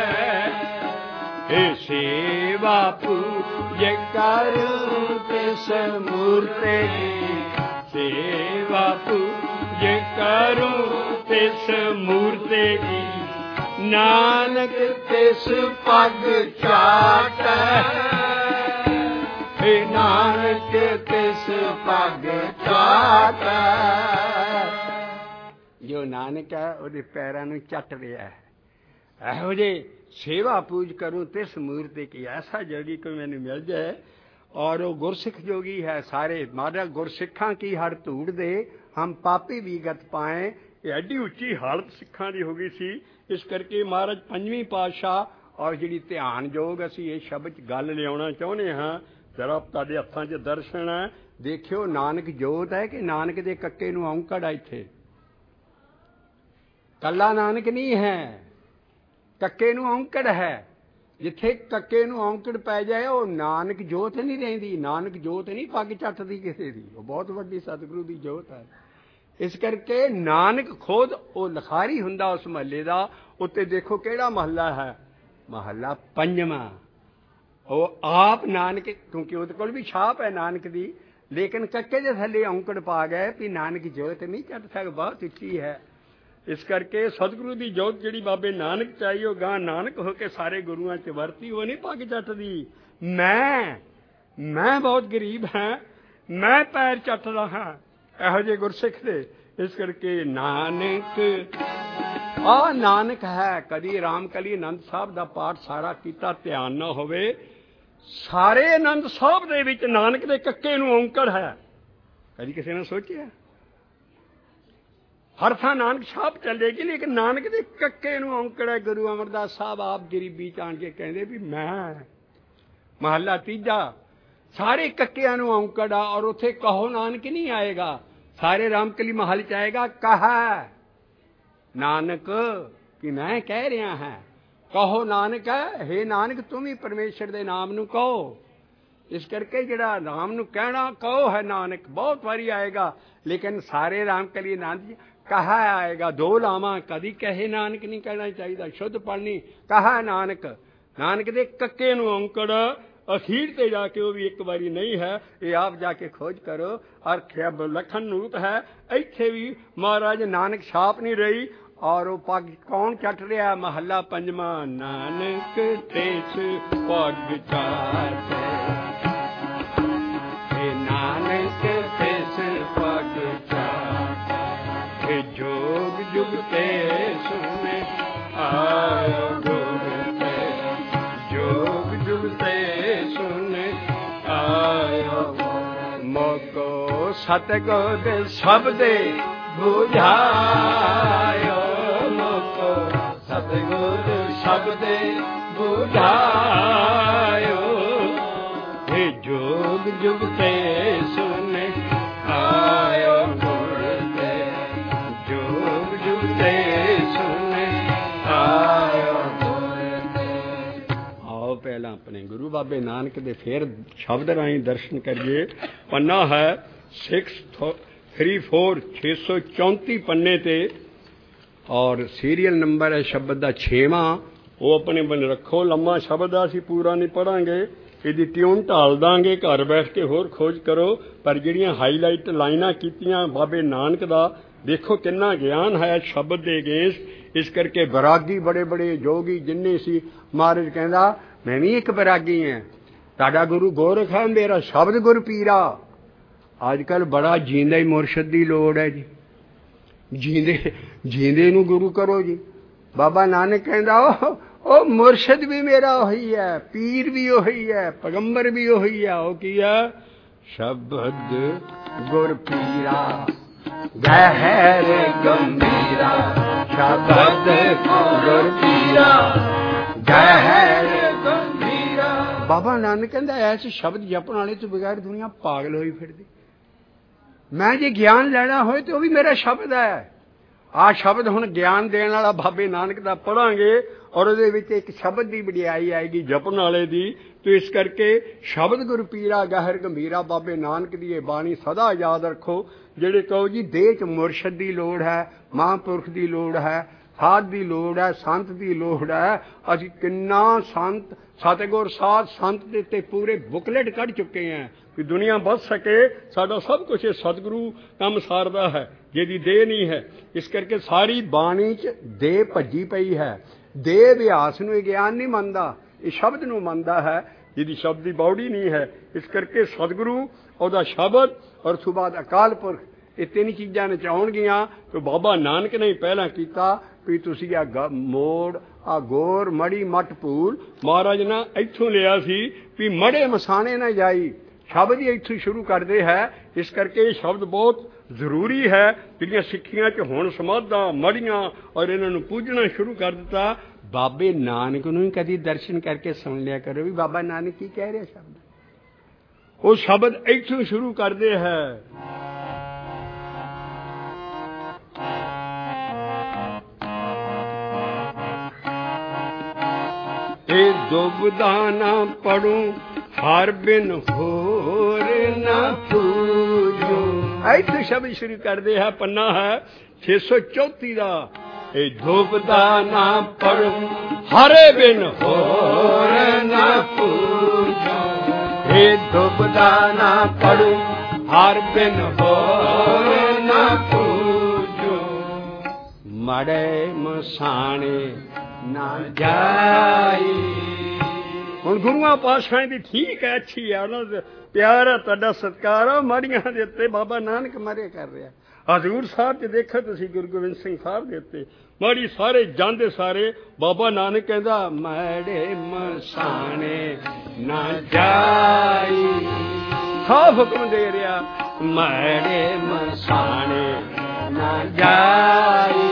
हे सेवा पूज करूं तिस मूर्ति की, सेवा पूज करूं तिस मूर्ति की, नानक तिस पग चाटै, हे नानक तिस पग चाटै। जो नानक है ਉਹਦੇ ਪੈਰਾਂ ਨੂੰ ਚੱਟ ਰਿਹਾ ਹੈ। ਇਹੋ ਜਿਹੇ ਸੇਵਾ ਪੂਜ ਕरूं ਤਿਸ ਮੂਰਤੀ ਕੀ, ਐਸਾ ਜੋਗੀ ਕੋਈ ਮੈਨੂੰ ਮਿਲ ਜਾਏ। ਔਰ ਉਹ ਗੁਰਸਿੱਖ ਜੋਗੀ ਹੈ ਸਾਰੇ। ਮਾਰਾ ਗੁਰਸਿੱਖਾਂ ਕੀ ਹਰ ਧੂੜ ਦੇ ਹਮ ਪਾਪੀ ਵੀਗਤ ਪਾਏ। ਇਹ ਐਡੀ ਉੱਚੀ ਹਾਲਤ ਸਿੱਖਾਂ ਦੀ ਹੋ ਗਈ ਸੀ। ਇਸ ਕਰਕੇ ਮਹਾਰਾਜ ਪੰਜਵੀਂ ਪਾਤਸ਼ਾਹ ਔਰ ਜਿਹੜੀ ਧਿਆਨ ਯੋਗ ਅਸੀਂ ਇਹ ਸ਼ਬਦ 'ਚ ਗੱਲ ਲਿਆਉਣਾ ਚਾਹੁੰਦੇ ਹਾਂ। ਜ਼ਰਾ ਤੁਹਾਡੇ ਹੱਥਾਂ 'ਚ ਦਰਸ਼ਨ ਹੈ, ਦੇਖਿਓ ਨਾਨਕ ਜੋਤ ਹੈ ਕਿ ਨਾਨਕ ਦੇ ਕੱਕੇ ਨੂੰ ਔਂਕੜ ਆ। ਇੱਥੇ ਕੱਲਾ ਨਾਨਕ ਨਹੀਂ ਹੈ, ਕੱਕੇ ਨੂੰ ਔਂਕੜ ਹੈ। ਜਿੱਥੇ ਕੱਕੇ ਨੂੰ ਔਂਕੜ ਪੈ ਜਾਏ ਉਹ ਨਾਨਕ ਜੋਤ ਨਹੀਂ ਰਹਿੰਦੀ। ਨਾਨਕ ਜੋਤ ਨਹੀਂ ਪੱਗ ਚੱਟਦੀ ਕਿਸੇ ਦੀ, ਉਹ ਬਹੁਤ ਵੱਡੀ ਸਤਿਗੁਰੂ ਦੀ ਜੋਤ ਹੈ। ਇਸ ਕਰਕੇ ਨਾਨਕ ਖੁਦ ਉਹ ਲਿਖਾਰੀ ਹੁੰਦਾ ਉਸ ਮਹੱਲੇ ਦਾ। ਉੱਤੇ ਦੇਖੋ ਕਿਹੜਾ ਮਹੱਲਾ ਹੈ, ਮਹੱਲਾ ਪੰਜਵਾਂ। ਉਹ ਆਪ ਨਾਨਕ, ਕਿਉਂਕਿ ਉਹਦੇ ਕੋਲ ਵੀ ਛਾਪ ਹੈ ਨਾਨਕ ਦੀ, ਲੇਕਿਨ ਕੱਕੇ ਦੇ ਥੱਲੇ ਔਂਕੜ ਪਾ ਗਏ ਵੀ ਨਾਨਕ ਜੋਤ ਨਹੀਂ ਚੱਟ ਸਕਦਾ, ਬਹੁਤ ਉੱਚੀ ਹੈ। ਇਸ ਕਰਕੇ ਸਤਿਗੁਰੂ ਦੀ ਜੋਤ ਜਿਹੜੀ ਬਾਬੇ ਨਾਨਕ ਚਾਹੀ ਉਹ ਗਾਂ ਨਾਨਕ ਹੋ ਕੇ ਸਾਰੇ ਗੁਰੂਆਂ 'ਚ ਵਰਤੀ। ਉਹ ਨਹੀਂ ਪੱਗ ਚੱਟਦੀ। ਮੈਂ ਮੈਂ ਬਹੁਤ ਗਰੀਬ ਹਾਂ, ਮੈਂ ਪੈਰ ਚੱਟਦਾ ਹਾਂ, ਇਹੋ ਜਿਹੇ ਗੁਰਸਿੱਖ ਦੇ। ਇਸ ਕਰਕੇ ਨਾਨਕ ਆ ਨਾਨਕ ਹੈ। ਕਦੀ ਰਾਮ ਕਲੀ ਆਨੰਦ ਸਾਹਿਬ ਦਾ ਪਾਠ ਸਾਰਾ ਕੀਤਾ ਧਿਆਨ ਨਾ ਹੋਵੇ, ਸਾਰੇ ਆਨੰਦ ਸਾਹਿਬ ਦੇ ਵਿੱਚ ਨਾਨਕ ਦੇ ਕੱਕੇ ਨੂੰ ਔਂਕੜ ਹੈ। ਕਦੀ ਕਿਸੇ ਨੇ ਸੋਚਿਆ? ਹਰ ਥਾਂ ਨਾਨਕ ਸਾਹਿਬ ਚੱਲੇਗੀ, ਲੇਕਿਨ ਨਾਨਕ ਦੇ ਕੱਕੇ ਨੂੰ ਔਂਕੜ ਹੈ। ਗੁਰੂ ਅਮਰਦਾਸ ਸਾਹਿਬ ਆਪ ਗਰੀਬੀ 'ਚ ਆਣ ਕੇ ਕਹਿੰਦੇ ਵੀ ਮੈਂ। ਮਹੱਲਾ ਤੀਜਾ, ਸਾਰੇ ਕੱਕਿਆਂ ਨੂੰ ਔਂਕੜ ਆ। ਔਰ ਉੱਥੇ ਕਹੋ ਨਾਨਕ ਨਹੀਂ ਆਏਗਾ, ਸਾਰੇ ਰਾਮਕਲੀ ਮਹੱਲ 'ਚ ਆਏਗਾ ਕਹਾ ਨਾਨਕ ਕਿ ਮੈਂ ਕਹਿ ਰਿਹਾ ਹਾਂ। ਕਹੋ ਨਾਨਕ ਹੈ, ਹੇ ਨਾਨਕ ਤੂੰ ਵੀ ਪਰਮੇਸ਼ਰ ਦੇ ਨਾਮ ਨੂੰ ਕਹੋ। ਇਸ ਕਰਕੇ ਜਿਹੜਾ ਨਾਮ ਨੂੰ ਕਹਿਣਾ ਕਹੋ ਹੈ ਨਾਨਕ, ਬਹੁਤ ਵਾਰੀ ਆਏਗਾ, ਲੇਕਿਨ ਸਾਰੇ ਰਾਮਕਲੀ ਆਨੰਦ ਕਹਾ ਆਏਗਾ। ਦੋ ਲਾਵਾਂ, ਕਦੀ ਕਹੇ ਨਾਨਕ ਨਹੀਂ ਕਹਿਣਾ ਚਾਹੀਦਾ, ਸ਼ੁੱਧ ਪੜ੍ਹਨੀ ਕਹਾ ਨਾਨਕ। ਨਾਨਕ ਦੇ ਕੱਕੇ ਨੂੰ ਔਂਕੜ ਅਖੀਰ ਤੇ ਜਾ ਕੇ ਉਹ ਵੀ ਇੱਕ ਵਾਰੀ ਨਹੀਂ ਹੈ। ਇਹ ਆਪ ਜਾ ਕੇ ਖੋਜ ਕਰੋ। ਅਰਖਿਆ ਲਖਨ ਰੂਪ ਹੈ। ਇੱਥੇ ਵੀ ਮਹਾਰਾਜ ਨਾਨਕ ਛਾਪ ਨਹੀਂ ਰਹੀ। ਔਰ ਉਹ ਪੱਗ ਕੌਣ ਚੱਟ ਰਿਹਾ? ਮਹੱਲਾ ਪੰਜਵਾਂ, ਨਾਨਕ ਤਿਸ ਪੱਗ ਚਾਟੈ, हे ਨਾਨਕ ਤਿਸ ਪੱਗ ਚਾਟੈ, हे ਜੋਗ ਜੁਗ ਤੇ ਸੁਣ ਆਇਓ ਗੁਰ ਤੇ, ਜੋਗ ਜੁਗ ਤੇ ਸੁਣ ਆਇਓ। ਮੋਕੋ ਸਤਿਗੁਰ ਸ਼ਬਦੇ ਬੁਝਾਇਓ, ਮੋਕੋ ਸਤਿਗੁਰ ਸ਼ਬਦੇ ਬੁਝਾਇਓ, हे ਜੋਗ ਜੁਗ ਤੇ ਸੁਣ ਆਇਓ ਗੁਰ ਤੇ, ਜੋਗ ਜੁਗ ਤੇ ਸੁਣ ਆਇਓ ਗੁਰ ਤੇ। ਆਓ ਪਹਿਲਾਂ ਆਪਣੇ ਗੁਰੂ ਬਾਬੇ ਨਾਨਕ ਦੇ ਫੇਰ ਸ਼ਬਦ ਰਾਹੀਂ ਦਰਸ਼ਨ ਕਰੀਏ। ਪੰਨਾ ਹੈ ਸਿਕਸ ਥ੍ਰੀ ਫੋਰ ਛੇ ਸੌ ਚੌਂਤੀ ਪੰਨੇ ਤੇ, ਔਰ ਸੀਰੀਅਲ ਨੰਬਰ ਹੈ ਸ਼ਬਦ ਦਾ ਛੇਵਾਂ। ਉਹ ਆਪਣੇ ਬਨ ਰੱਖੋ। ਲੰਮਾ ਸ਼ਬਦ ਆ, ਅਸੀਂ ਪੂਰਾ ਨਹੀਂ ਪੜ੍ਹਾਂਗੇ। ਇਹਦੀ ਟਿਊਨ ਢਾਲ ਦਾਂਗੇ, ਘਰ ਬੈਠ ਕੇ ਹੋਰ ਖੋਜ ਕਰੋ। ਪਰ ਜਿਹੜੀਆਂ ਹਾਈਲਾਈਟ ਲਾਈਨਾਂ ਕੀਤੀਆਂ ਬਾਬੇ ਨਾਨਕ ਦਾ, ਦੇਖੋ ਕਿੰਨਾ ਗਿਆਨ ਹੈ ਸ਼ਬਦ ਦੇ ਅਗੇਂਸਟ। ਇਸ ਕਰਕੇ ਬੈਰਾਗੀ ਬੜੇ ਬੜੇ ਜੋਗੀ ਜਿੰਨੇ ਸੀ, ਮਹਾਰਾਜ ਕਹਿੰਦਾ ਮੈਂ ਵੀ ਇੱਕ ਬੈਰਾਗੀ ਹਾਂ। ਤੁਹਾਡਾ ਗੁਰੂ ਗੋਰਖ ਹੈ, ਮੇਰਾ ਸ਼ਬਦ ਗੁਰ ਪੀਰਾ। ਅੱਜ ਕੱਲ੍ਹ ਬੜਾ ਜੀਂਦਾ ਹੀ ਮੁਰਸ਼ਦ ਦੀ ਲੋੜ ਹੈ ਜੀ। ਜੀਂਦੇ ਜੀਂਦੇ ਨੂੰ ਗੁਰੂ ਕਰੋ ਜੀ। ਬਾਬਾ ਨਾਨਕ ਕਹਿੰਦਾ ਉਹ ਉਹ ਮੁਰਸ਼ਿਦ ਵੀ ਮੇਰਾ ਉਹੀ ਹੈ, ਪੀਰ ਵੀ ਉਹੀ ਹੈ, ਪੈਗੰਬਰ ਵੀ ਉਹੀ ਹੈ। ਉਹ ਕੀ ਹੈ? ਸ਼ਬਦ ਗੁਰ ਪੀਰਾ ਗਹਿਰ ਗੰਭੀਰਾ, ਸ਼ਬਦ ਗੁਰ ਪੀਰਾ ਗਹਿਰ ਗੰਭੀਰਾ। ਬਾਬਾ ਨਾਨਕ ਕਹਿੰਦਾ ਐਸੇ ਸ਼ਬਦ ਜਪਣ ਵਾਲੇ ਤੋਂ ਬਗੈਰ ਦੁਨੀਆ ਪਾਗਲ ਹੋਈ ਫਿਰਦੀ। ਮੈਂ ਜੇ ਗਿਆਨ ਲੈਣਾ ਹੋਏ ਤੇ ਉਹ ਵੀ ਮੇਰਾ ਸ਼ਬਦ ਹੈ। ਆਹ ਸ਼ਬਦ ਹੁਣ ਗਿਆਨ ਦੇਣ ਵਾਲਾ ਬਾਬੇ ਨਾਨਕ ਦਾ ਪੜਾਂਗੇ ਔਰ ਉਹਦੇ ਵਿੱਚ ਇੱਕ ਸ਼ਬਦ ਦੀ ਵਡਿਆਈ ਆਏਗੀ ਜਪਣ ਵਾਲੇ ਦੀ। ਤੇ ਇਸ ਕਰਕੇ ਸ਼ਬਦ ਗੁਰ ਪੀਰਾ ਗਹਿਰ ਗੰਭੀਰਾ, ਬਾਬੇ ਨਾਨਕ ਦੀ ਇਹ ਬਾਣੀ ਸਦਾ ਯਾਦ ਰੱਖੋ। ਜਿਹੜੇ ਕਹੋ ਜੀ ਦੇਹ 'ਚ ਮੁਰਸ਼ਦ ਦੀ ਲੋੜ ਹੈ, ਮਹਾਂਪੁਰਖ ਦੀ ਲੋੜ ਹੈ, ਸਾਧ ਦੀ ਲੋੜ ਹੈ, ਸੰਤ ਦੀ ਲੋੜ ਹੈ। ਅਸੀਂ ਕਿੰਨਾ ਸੰਤ ਸਤਿਗੁਰ ਸਾਧ ਸੰਤ ਦੇ ਤੇ ਪੂਰੇ ਬੁਕਲੇਟ ਕੱਢ ਚੁੱਕੇ ਹਾਂ ਵੀ ਦੁਨੀਆ ਬਚ ਸਕੇ। ਸਾਡਾ ਸਭ ਕੁਛ ਇਹ ਸਤਿਗੁਰੂ ਕੰਮ ਸਾਰਦਾ ਹੈ, ਜਿਹਦੀ ਦੇਹ ਨਹੀਂ ਹੈ। ਇਸ ਕਰਕੇ ਸਾਰੀ ਬਾਣੀ 'ਚ ਦੇਹ ਭੱਜੀ ਪਈ ਹੈ। ਦੇਹ ਅਭਿਆਸ ਨੂੰ ਇਹ ਗਿਆਨ ਨਹੀਂ ਮੰਨਦਾ, ਇਹ ਸ਼ਬਦ ਨੂੰ ਮੰਨਦਾ ਹੈ, ਜਿਹਦੀ ਸ਼ਬਦ ਦੀ ਬਾਉੜੀ ਨਹੀਂ ਹੈ। ਇਸ ਕਰਕੇ ਸਤਿਗੁਰੂ, ਉਹਦਾ ਸ਼ਬਦ ਔਰ ਉਸ ਤੋਂ ਬਾਅਦ ਅਕਾਲ ਪੁਰਖ, ਇਹ ਤਿੰਨ ਚੀਜ਼ਾਂ ਨਚਾਉਣਗੀਆਂ। ਤੇ ਬਾਬਾ ਨਾਨਕ ਨੇ ਪਹਿਲਾਂ ਕੀਤਾ ਵੀ ਤੁਸੀਂ ਆ ਮੋੜ ਆ ਗੋਰ ਮੜੀ ਮੱਟ ਭੂਲ, ਮਹਾਰਾਜ ਨੇ ਇੱਥੋਂ ਲਿਆ ਸੀ ਵੀ ਮੜੇ ਮਸਾਣੇ ਨਾ ਜਾਈ। ਸ਼ਬਦ ਹੀ ਇੱਥੋਂ ਸ਼ੁਰੂ ਕਰਦੇ ਹੈ। ਇਸ ਕਰਕੇ ਇਹ ਸ਼ਬਦ ਬਹੁਤ ਜ਼ਰੂਰੀ ਹੈ। ਜਿਹੜੀਆਂ ਸਿੱਖੀਆਂ 'ਚ ਹੁਣ ਸਮਾਧਾਂ ਮੜੀਆਂ ਔਰ ਇਹਨਾਂ ਨੂੰ ਪੂਜਣਾ ਸ਼ੁਰੂ ਕਰ ਦਿੱਤਾ। ਬਾਬੇ ਨਾਨਕ ਨੂੰ ਹੀ ਕਦੀ ਦਰਸ਼ਨ ਕਰਕੇ ਸੁਣ ਲਿਆ ਕਰੋ ਵੀ ਬਾਬਾ ਨਾਨਕ ਕੀ ਕਹਿ ਰਿਹਾ ਸ਼ਬਦ। ਉਹ ਸ਼ਬਦ ਇੱਥੋਂ ਸ਼ੁਰੂ ਕਰਦੇ ਹੈ। ਇਹ ਦੁਬਦਾ ਨਾ ਪੜੂ ਹਰ ਬਿਨ ਹੋਰ ਨਾ ਪੂਜੋ। ਇੱਥੇ ਸ਼ਬਦ ਸ਼ੁਰੂ ਕਰਦੇ ਹੈ। ਪੰਨਾ ਹੈ ਛੇ ਸੌ ਚੌਂਤੀ ਦਾ। ਇਹ ਦੁਬਦਾ ਨਾ ਪੜੂ ਹਰੇ ਬਿਨ ਹੋਰ ਨਾ ਪੂਜੋ। ਇਹ ਦੁਬਦਾ ਨਾ ਪੜੂ ਹਰ ਬਿਨ ਹੋਰ ਨਾ ਪੂਜੋ। ਮੜੇ ਮਸਾਣੇ ਨਾ ਜਾਈ। ਹੁਣ ਗੁਰੂਆਂ ਪਾਤਸ਼ਾਹਾਂ ਦੀ ਠੀਕ ਹੈ, ਅੱਛੀ ਹੈ, ਉਹਨਾਂ ਦਾ ਪਿਆਰ ਹੈ, ਤੁਹਾਡਾ ਸਤਿਕਾਰ ਹੈ। ਮਾੜੀਆਂ ਦੇ ਉੱਤੇ ਬਾਬਾ ਨਾਨਕ ਮਰੇ ਕਰ ਰਿਹਾ। ਹਜ਼ੂਰ ਸਾਹਿਬ 'ਚ ਦੇਖੋ ਤੁਸੀਂ ਗੁਰੂ ਗੋਬਿੰਦ ਸਿੰਘ ਸਾਹਿਬ ਦੇ ਉੱਤੇ ਮਾੜੀ ਸਾਰੇ ਜਾਂਦੇ ਸਾਰੇ। ਬਾਬਾ ਨਾਨਕ ਕਹਿੰਦਾ ਮੜੇ ਮਸਾਣੇ ਨਾ ਜਾਈ। ਸਾਫ਼ ਹੁਕਮ ਦੇ ਰਿਹਾ ਮੜੇ ਮਸਾਣੇ ਨਾ ਜਾਈ।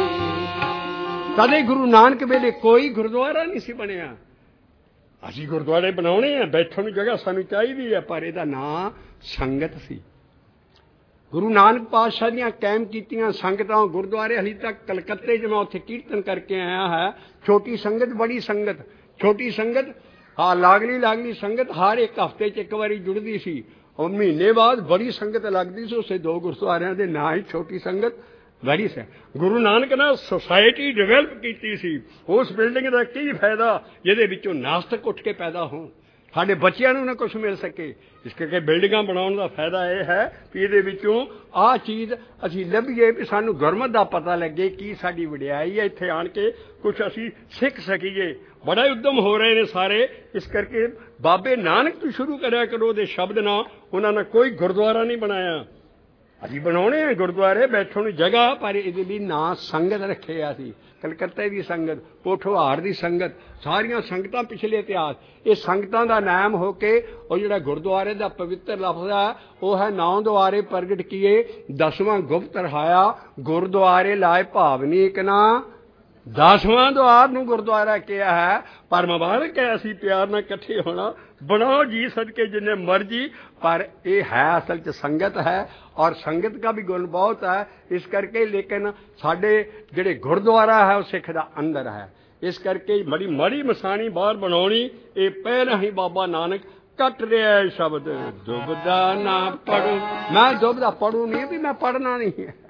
ਕਦੇ ਗੁਰੂ ਨਾਨਕ ਵੇਲੇ ਕੋਈ ਗੁਰਦੁਆਰਾ ਨਹੀਂ ਸੀ ਬਣਿਆ। ਅਸੀਂ ਗੁਰਦੁਆਰੇ ਬਣਾਉਣੇ ਆ, ਬੈਠਣ ਨੂੰ ਜਗ੍ਹਾ ਸਾਨੂੰ ਚਾਹੀਦੀ ਹੈ, ਪਰ ਇਹਦਾ ਨਾਂ ਸੰਗਤ ਸੀ। ਗੁਰੂ ਨਾਨਕ ਪਾਤਸ਼ਾਹ ਦੀਆਂ ਕਾਇਮ ਕੀਤੀਆਂ ਸੰਗਤਾਂ ਗੁਰਦੁਆਰੇ। ਹਾਲੇ ਤੱਕ ਕਲਕੱਤੇ 'ਚ ਮੈਂ ਉੱਥੇ ਕੀਰਤਨ ਕਰਕੇ ਆਇਆ ਹੈ। ਛੋਟੀ ਸੰਗਤ, ਬੜੀ ਸੰਗਤ। ਛੋਟੀ ਸੰਗਤ ਹਾਂ ਲਾਗਲੀ ਲਾਗਲੀ ਸੰਗਤ ਹਰ ਇੱਕ ਹਫ਼ਤੇ 'ਚ ਇੱਕ ਵਾਰੀ ਜੁੜਦੀ ਸੀ। ਔਰ ਮਹੀਨੇ ਬਾਅਦ ਬੜੀ ਸੰਗਤ ਲੱਗਦੀ ਸੀ। ਉਸੇ ਦੋ ਗੁਰਦੁਆਰਿਆਂ ਦੇ ਨਾਂ ਹੀ ਛੋਟੀ ਸੰਗਤ ਬੜੀ ਸੀ। ਗੁਰੂ ਨਾਨਕ ਨੇ ਸੁਸਾਇਟੀ ਡਿਵੈਲਪ ਕੀਤੀ ਸੀ। ਉਸ ਬਿਲਡਿੰਗ ਦਾ ਕੀ ਫਾਇਦਾ ਜਿਹਦੇ ਵਿੱਚੋਂ ਨਾਸਤਕ ਉੱਠ ਕੇ ਪੈਦਾ ਹੋਣ, ਸਾਡੇ ਬੱਚਿਆਂ ਨੂੰ ਨਾ ਕੁਛ ਮਿਲ ਸਕੇ। ਇਸ ਕਰਕੇ ਬਿਲਡਿੰਗਾਂ ਬਣਾਉਣ ਦਾ ਫਾਇਦਾ ਇਹ ਹੈ ਕਿ ਇਹਦੇ ਵਿੱਚੋਂ ਆਹ ਚੀਜ਼ ਅਸੀਂ ਲੱਭੀਏ ਵੀ ਸਾਨੂੰ ਗੁਰਮਤ ਦਾ ਪਤਾ ਲੱਗੇ, ਕੀ ਸਾਡੀ ਵਡਿਆਈ ਹੈ। ਇੱਥੇ ਆਣ ਕੇ ਕੁਛ ਅਸੀਂ ਸਿੱਖ ਸਕੀਏ। ਬੜਾ ਉਦਮ ਹੋ ਰਹੇ ਨੇ ਸਾਰੇ। ਇਸ ਕਰਕੇ ਬਾਬੇ ਨਾਨਕ ਤੋਂ ਸ਼ੁਰੂ ਕਰਿਆ ਕਰੋ ਉਹਦੇ ਸ਼ਬਦ ਨਾਲ। ਉਹਨਾਂ ਨੇ ਕੋਈ ਗੁਰਦੁਆਰਾ ਨਹੀਂ ਬਣਾਇਆ। ਅਸੀਂ ਬਣਾਉਣੇ ਆ ਗੁਰਦੁਆਰੇ, ਬੈਠਣ ਨੂੰ ਜਗ੍ਹਾ, ਪਰ ਇਹਦੇ ਲਈ ਨਾਂ ਸੰਗਤ ਰੱਖਿਆ ਸੀ। ਕਲਕੱਤੇ ਦੀ ਸੰਗਤ, ਪੋਠੋਹਾਰ ਦੀ ਸੰਗਤ, ਸਾਰੀਆਂ ਸੰਗਤਾਂ ਪਿਛਲੇ ਇਤਿਹਾਸ। ਇਹ ਸੰਗਤਾਂ ਦਾ ਨਾਮ ਹੋ ਕੇ ਉਹ ਜਿਹੜਾ ਗੁਰਦੁਆਰੇ ਦਾ ਪਵਿੱਤਰ ਲਫ਼ਜ਼ ਹੈ ਉਹ ਹੈ ਨੌ ਦੁਆਰੇ ਪ੍ਰਗਟ ਕੀਏ ਦਸਵਾਂ ਗੁਪਤ ਰਹਾਇਆ। ਗੁਰਦੁਆਰੇ ਲਾਏ ਭਾਵਨੀ ਇੱਕ ਨਾ ਦਸਵਾਂ ਦੁਆਰ ਨੂੰ ਗੁਰਦੁਆਰਾ ਕਿਹਾ ਹੈ। ਪਰ ਮੁਬਾਰਕ ਹੈ ਅਸੀਂ ਪਿਆਰ ਨਾਲ ਇਕੱਠੇ ਹੋਣਾ। ਬਣਾਓ ਜੀ ਸਦਕੇ ਜਿੰਨੇ ਮਰਜੀ, ਪਰ ਇਹ ਹੈ ਅਸਲ 'ਚ ਸੰਗਤ ਹੈ ਔਰ ਸੰਗਤ ਦਾ ਵੀ ਗੁਣ ਬਹੁਤ ਹੈ। ਇਸ ਕਰਕੇ ਲੇਕਿਨ ਸਾਡੇ ਜਿਹੜੇ ਗੁਰਦੁਆਰਾ ਹੈ ਉਹ ਸਿੱਖ ਦਾ ਅੰਦਰ ਹੈ। ਇਸ ਕਰਕੇ ਬੜੀ ਮਾੜੀ ਮਸਾਣੀ ਬਾਹਰ ਬਣਾਉਣੀ, ਇਹ ਪਹਿਲਾਂ ਹੀ ਬਾਬਾ ਨਾਨਕ ਕੱਟ ਰਿਹਾ ਸ਼ਬਦ। ਦੁਬਦਾ ਨਾ ਪੜੂ। ਮੈਂ ਦੁਬਦਾ ਪੜੂ ਨਹੀਂ ਵੀ ਮੈਂ ਪੜ੍ਹਨਾ ਨਹੀਂ ਹੈ।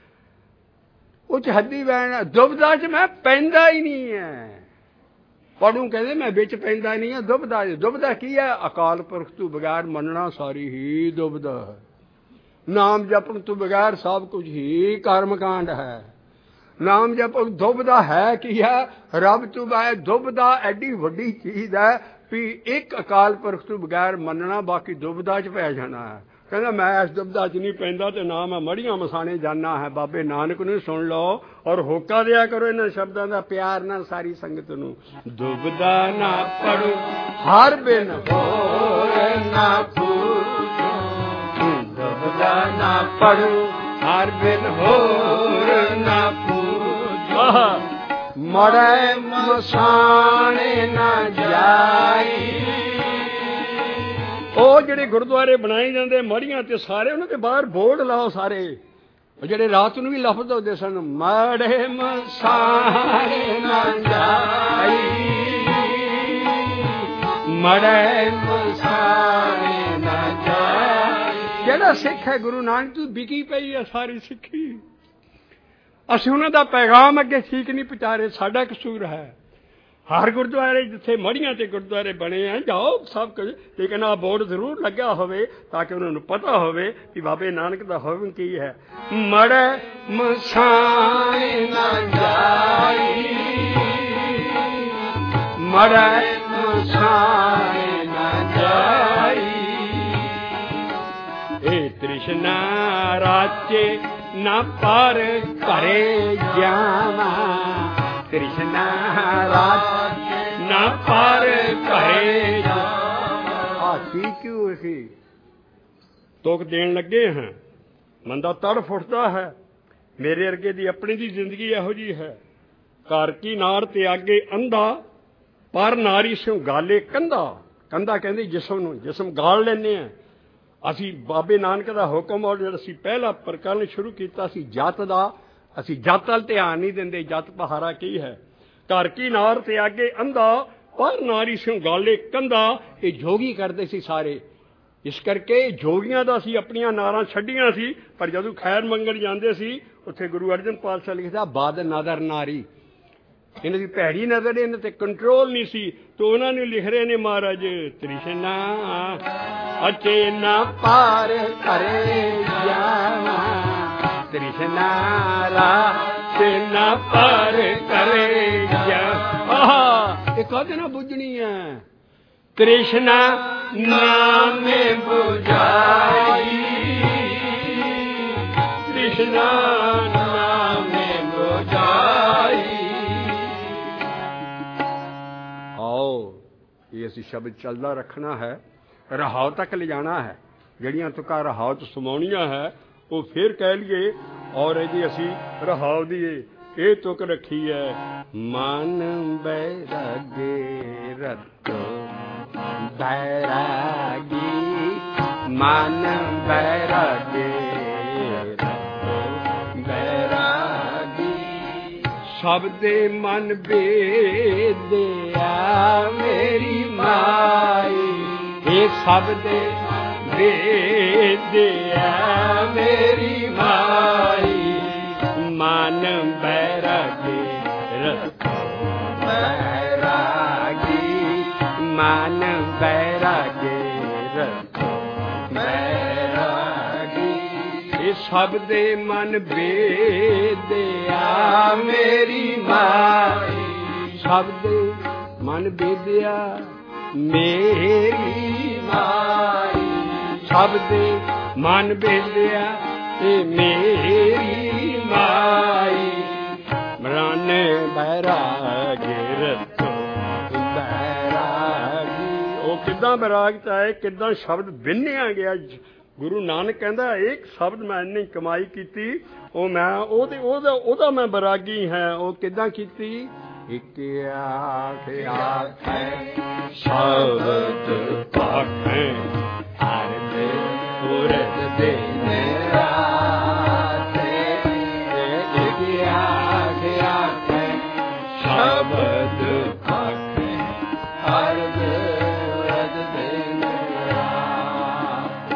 ਉਹ 'ਚ ਹੱਦੀ ਵੈਣ ਦੁਬਦਾ 'ਚ ਮੈਂ ਪੈਂਦਾ ਹੀ ਨਹੀਂ ਹੈ। ਪੜੂ ਕਹਿੰਦੇ ਮੈਂ ਵਿੱਚ ਪੈਂਦਾ ਨਹੀਂ ਹੈ। ਦੁਬਦਾ ਦੁਬਦਾ ਕੀ ਹੈ? ਅਕਾਲ ਪੁਰਖ ਤੋਂ ਬਗੈਰ ਮੰਨਣਾ ਸਾਰੀ ਹੀ ਦੁਬਦਾ ਹੈ। ਨਾਮ ਜਪਣ ਤੋਂ ਬਗੈਰ ਸਭ ਕੁਝ ਹੀ ਕਰਮਕਾਂਡ ਹੈ। ਨਾਮ ਜਪ ਦੁਬਦਾ ਹੈ ਕੀ ਹੈ? ਰੱਬ ਤੋਂ ਬਗੈਰ ਦੁਬਦਾ ਐਡੀ ਵੱਡੀ ਚੀਜ਼ ਹੈ ਵੀ ਇੱਕ ਅਕਾਲ ਪੁਰਖ ਤੋਂ ਬਗੈਰ ਮੰਨਣਾ, ਬਾਕੀ ਦੁਬਦਾ 'ਚ ਪੈ ਜਾਣਾ ਹੈ। कहना मैं इस दुबदा च नहीं पैंदा ते ना मैं मड़ियां मसाने जाना है। बाबे नानक नूं सुन लो और होका दिया करो इन्हां शब्दां दा प्यार नाल सारी संगत नूं। दुबदा ना पड़ो हर बिन होर ना पूजो, दुबदा ना पड़ो हर बिन होर ना पूजो, मड़े मसाने ना जाई। ਉਹ ਜਿਹੜੇ ਗੁਰਦੁਆਰੇ ਬਣਾਏ ਜਾਂਦੇ ਮੜੀਆਂ ਤੇ ਸਾਰੇ ਉਹਨਾਂ ਦੇ ਬਾਹਰ ਬੋਰਡ ਲਾਓ ਸਾਰੇ, ਜਿਹੜੇ ਰਾਤ ਨੂੰ ਵੀ ਲਫ਼ਜ਼ ਹੁੰਦੇ ਸਨ, ਮੜੇ ਮਸਾਣੇ ਨਾ ਜਾਈ, ਮੜੇ ਮਸਾਣੇ ਨਾ ਜਾਈ। ਜਿਹੜਾ ਸਿੱਖ ਹੈ ਗੁਰੂ ਨਾਨਕ ਤੋਂ ਵਿਕੀ ਪਈ ਹੈ ਸਾਰੀ ਸਿੱਖੀ। ਅਸੀਂ ਉਹਨਾਂ ਦਾ ਪੈਗਾਮ ਅੱਗੇ ਠੀਕ ਨਹੀਂ ਪਹੁੰਚਾ ਰਹੇ, ਸਾਡਾ ਕਸੂਰ ਹੈ। हर गुरुद्वारे जिथे मड़ियां ते गुरुद्वारे बने हैं जाओ सब कुछ, लेकिन आ बोर्ड जरूर लग्या होवे ताकि उन्होंने पता होवे कि बाबे नानक दा हुक्म की है। मड़े मसाने ना जाई, मड़े मसाने ना जाई। ए तृष्णा राचे ना पार करे जावा, कृष्णा राज ना पार करे आ की क्यों ही तुक देन लगे हैं। बंदा तड़फ उठता है। मेरे अरगे दी अपनी दी जिंदगी इहो जी है। घर की नार ते आगे अंधा पर नारी सियों गाले कंधा। कंधा कहंदे जिसम नूं, जिसम गाल लैने हैं असी। बाबे नानक दा हुक्म और जिहड़ा असी पहला प्रकरण शुरू कीता सी जत दा, असी जत वल ध्यान नहीं दिंदे। जत पहारा की है। घर की नार ते आगे अंधा पर नारी सियों गाले कंधा। ये जोगी करते सी सारे। इस करके जोगियां दा सी अपनियां नारां छड्डियां सी, पर जदों खैर मंगण जांदे सी उत्थे गुरु अर्जन पातशाह लिखदा बद नदर नारी। इन्हां दी भैड़ी नजर इन्हां ते कंट्रोल नहीं सी, तो उन्होंने लिख रहे ने महाराज तृष्णा अचे ना पार करे जावा, तृष्णा राचे ना पार करे जावा। ये कदे ना बुझनी है। तृष्णा नाम बुझाई, तृष्णा नाम बुझाई। आओ ये असी शब्द चलता रखना है, रहाव तक ले जाना है। जड़ियां तुका रहाव च समाउणियां है वो फिर कह लिए और यदि असी रहाव दी ये तुक रखी है। मन बैरागे रतो बैरागी, मन बैरागे रतो बैरागी। सबदे मन बेदिया मेरी माई, ये सबदे बेदिया मेरी माई। मन बैरागी रतो बैरागी, मन बैरागी रतो बैरागी। ये सबदे मन बेदिया मेरी माई, सबदे मन बेदिया मेरी माई। सबदे मन बेदिया मेरी माई। मरान बैरागी रतो बैरागी। वो किदां बैराग च आए, किदां शब्द बिन्निया गया। गुरु नानक कहंदा एक शब्द मैं इन्नी कमाई कीती, वो मैं ओदे ओदा ओदा मैं बैरागी है। वो किदां कीती। एक आख आखे शब्द पाखे, अर्ध पूरत दिन रात। एक आख आखे शब्द पाखे, अर्ध पूरत दिन रात।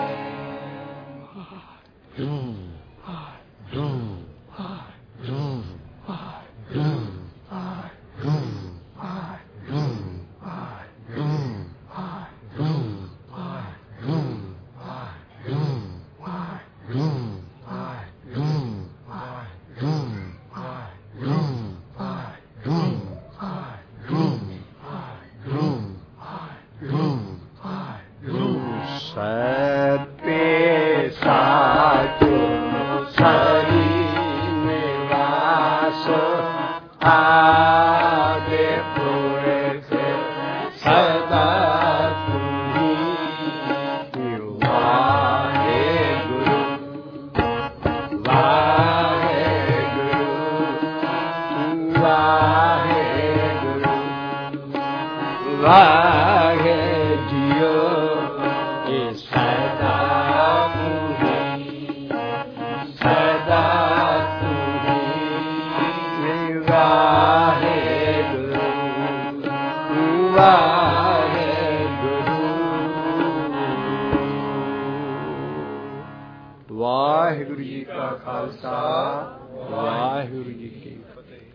ਵਾਹਿਗੁਰੂ ਜੀ ਕਾ ਖਾਲਸਾ ਵਾਹਿਗੁਰੂ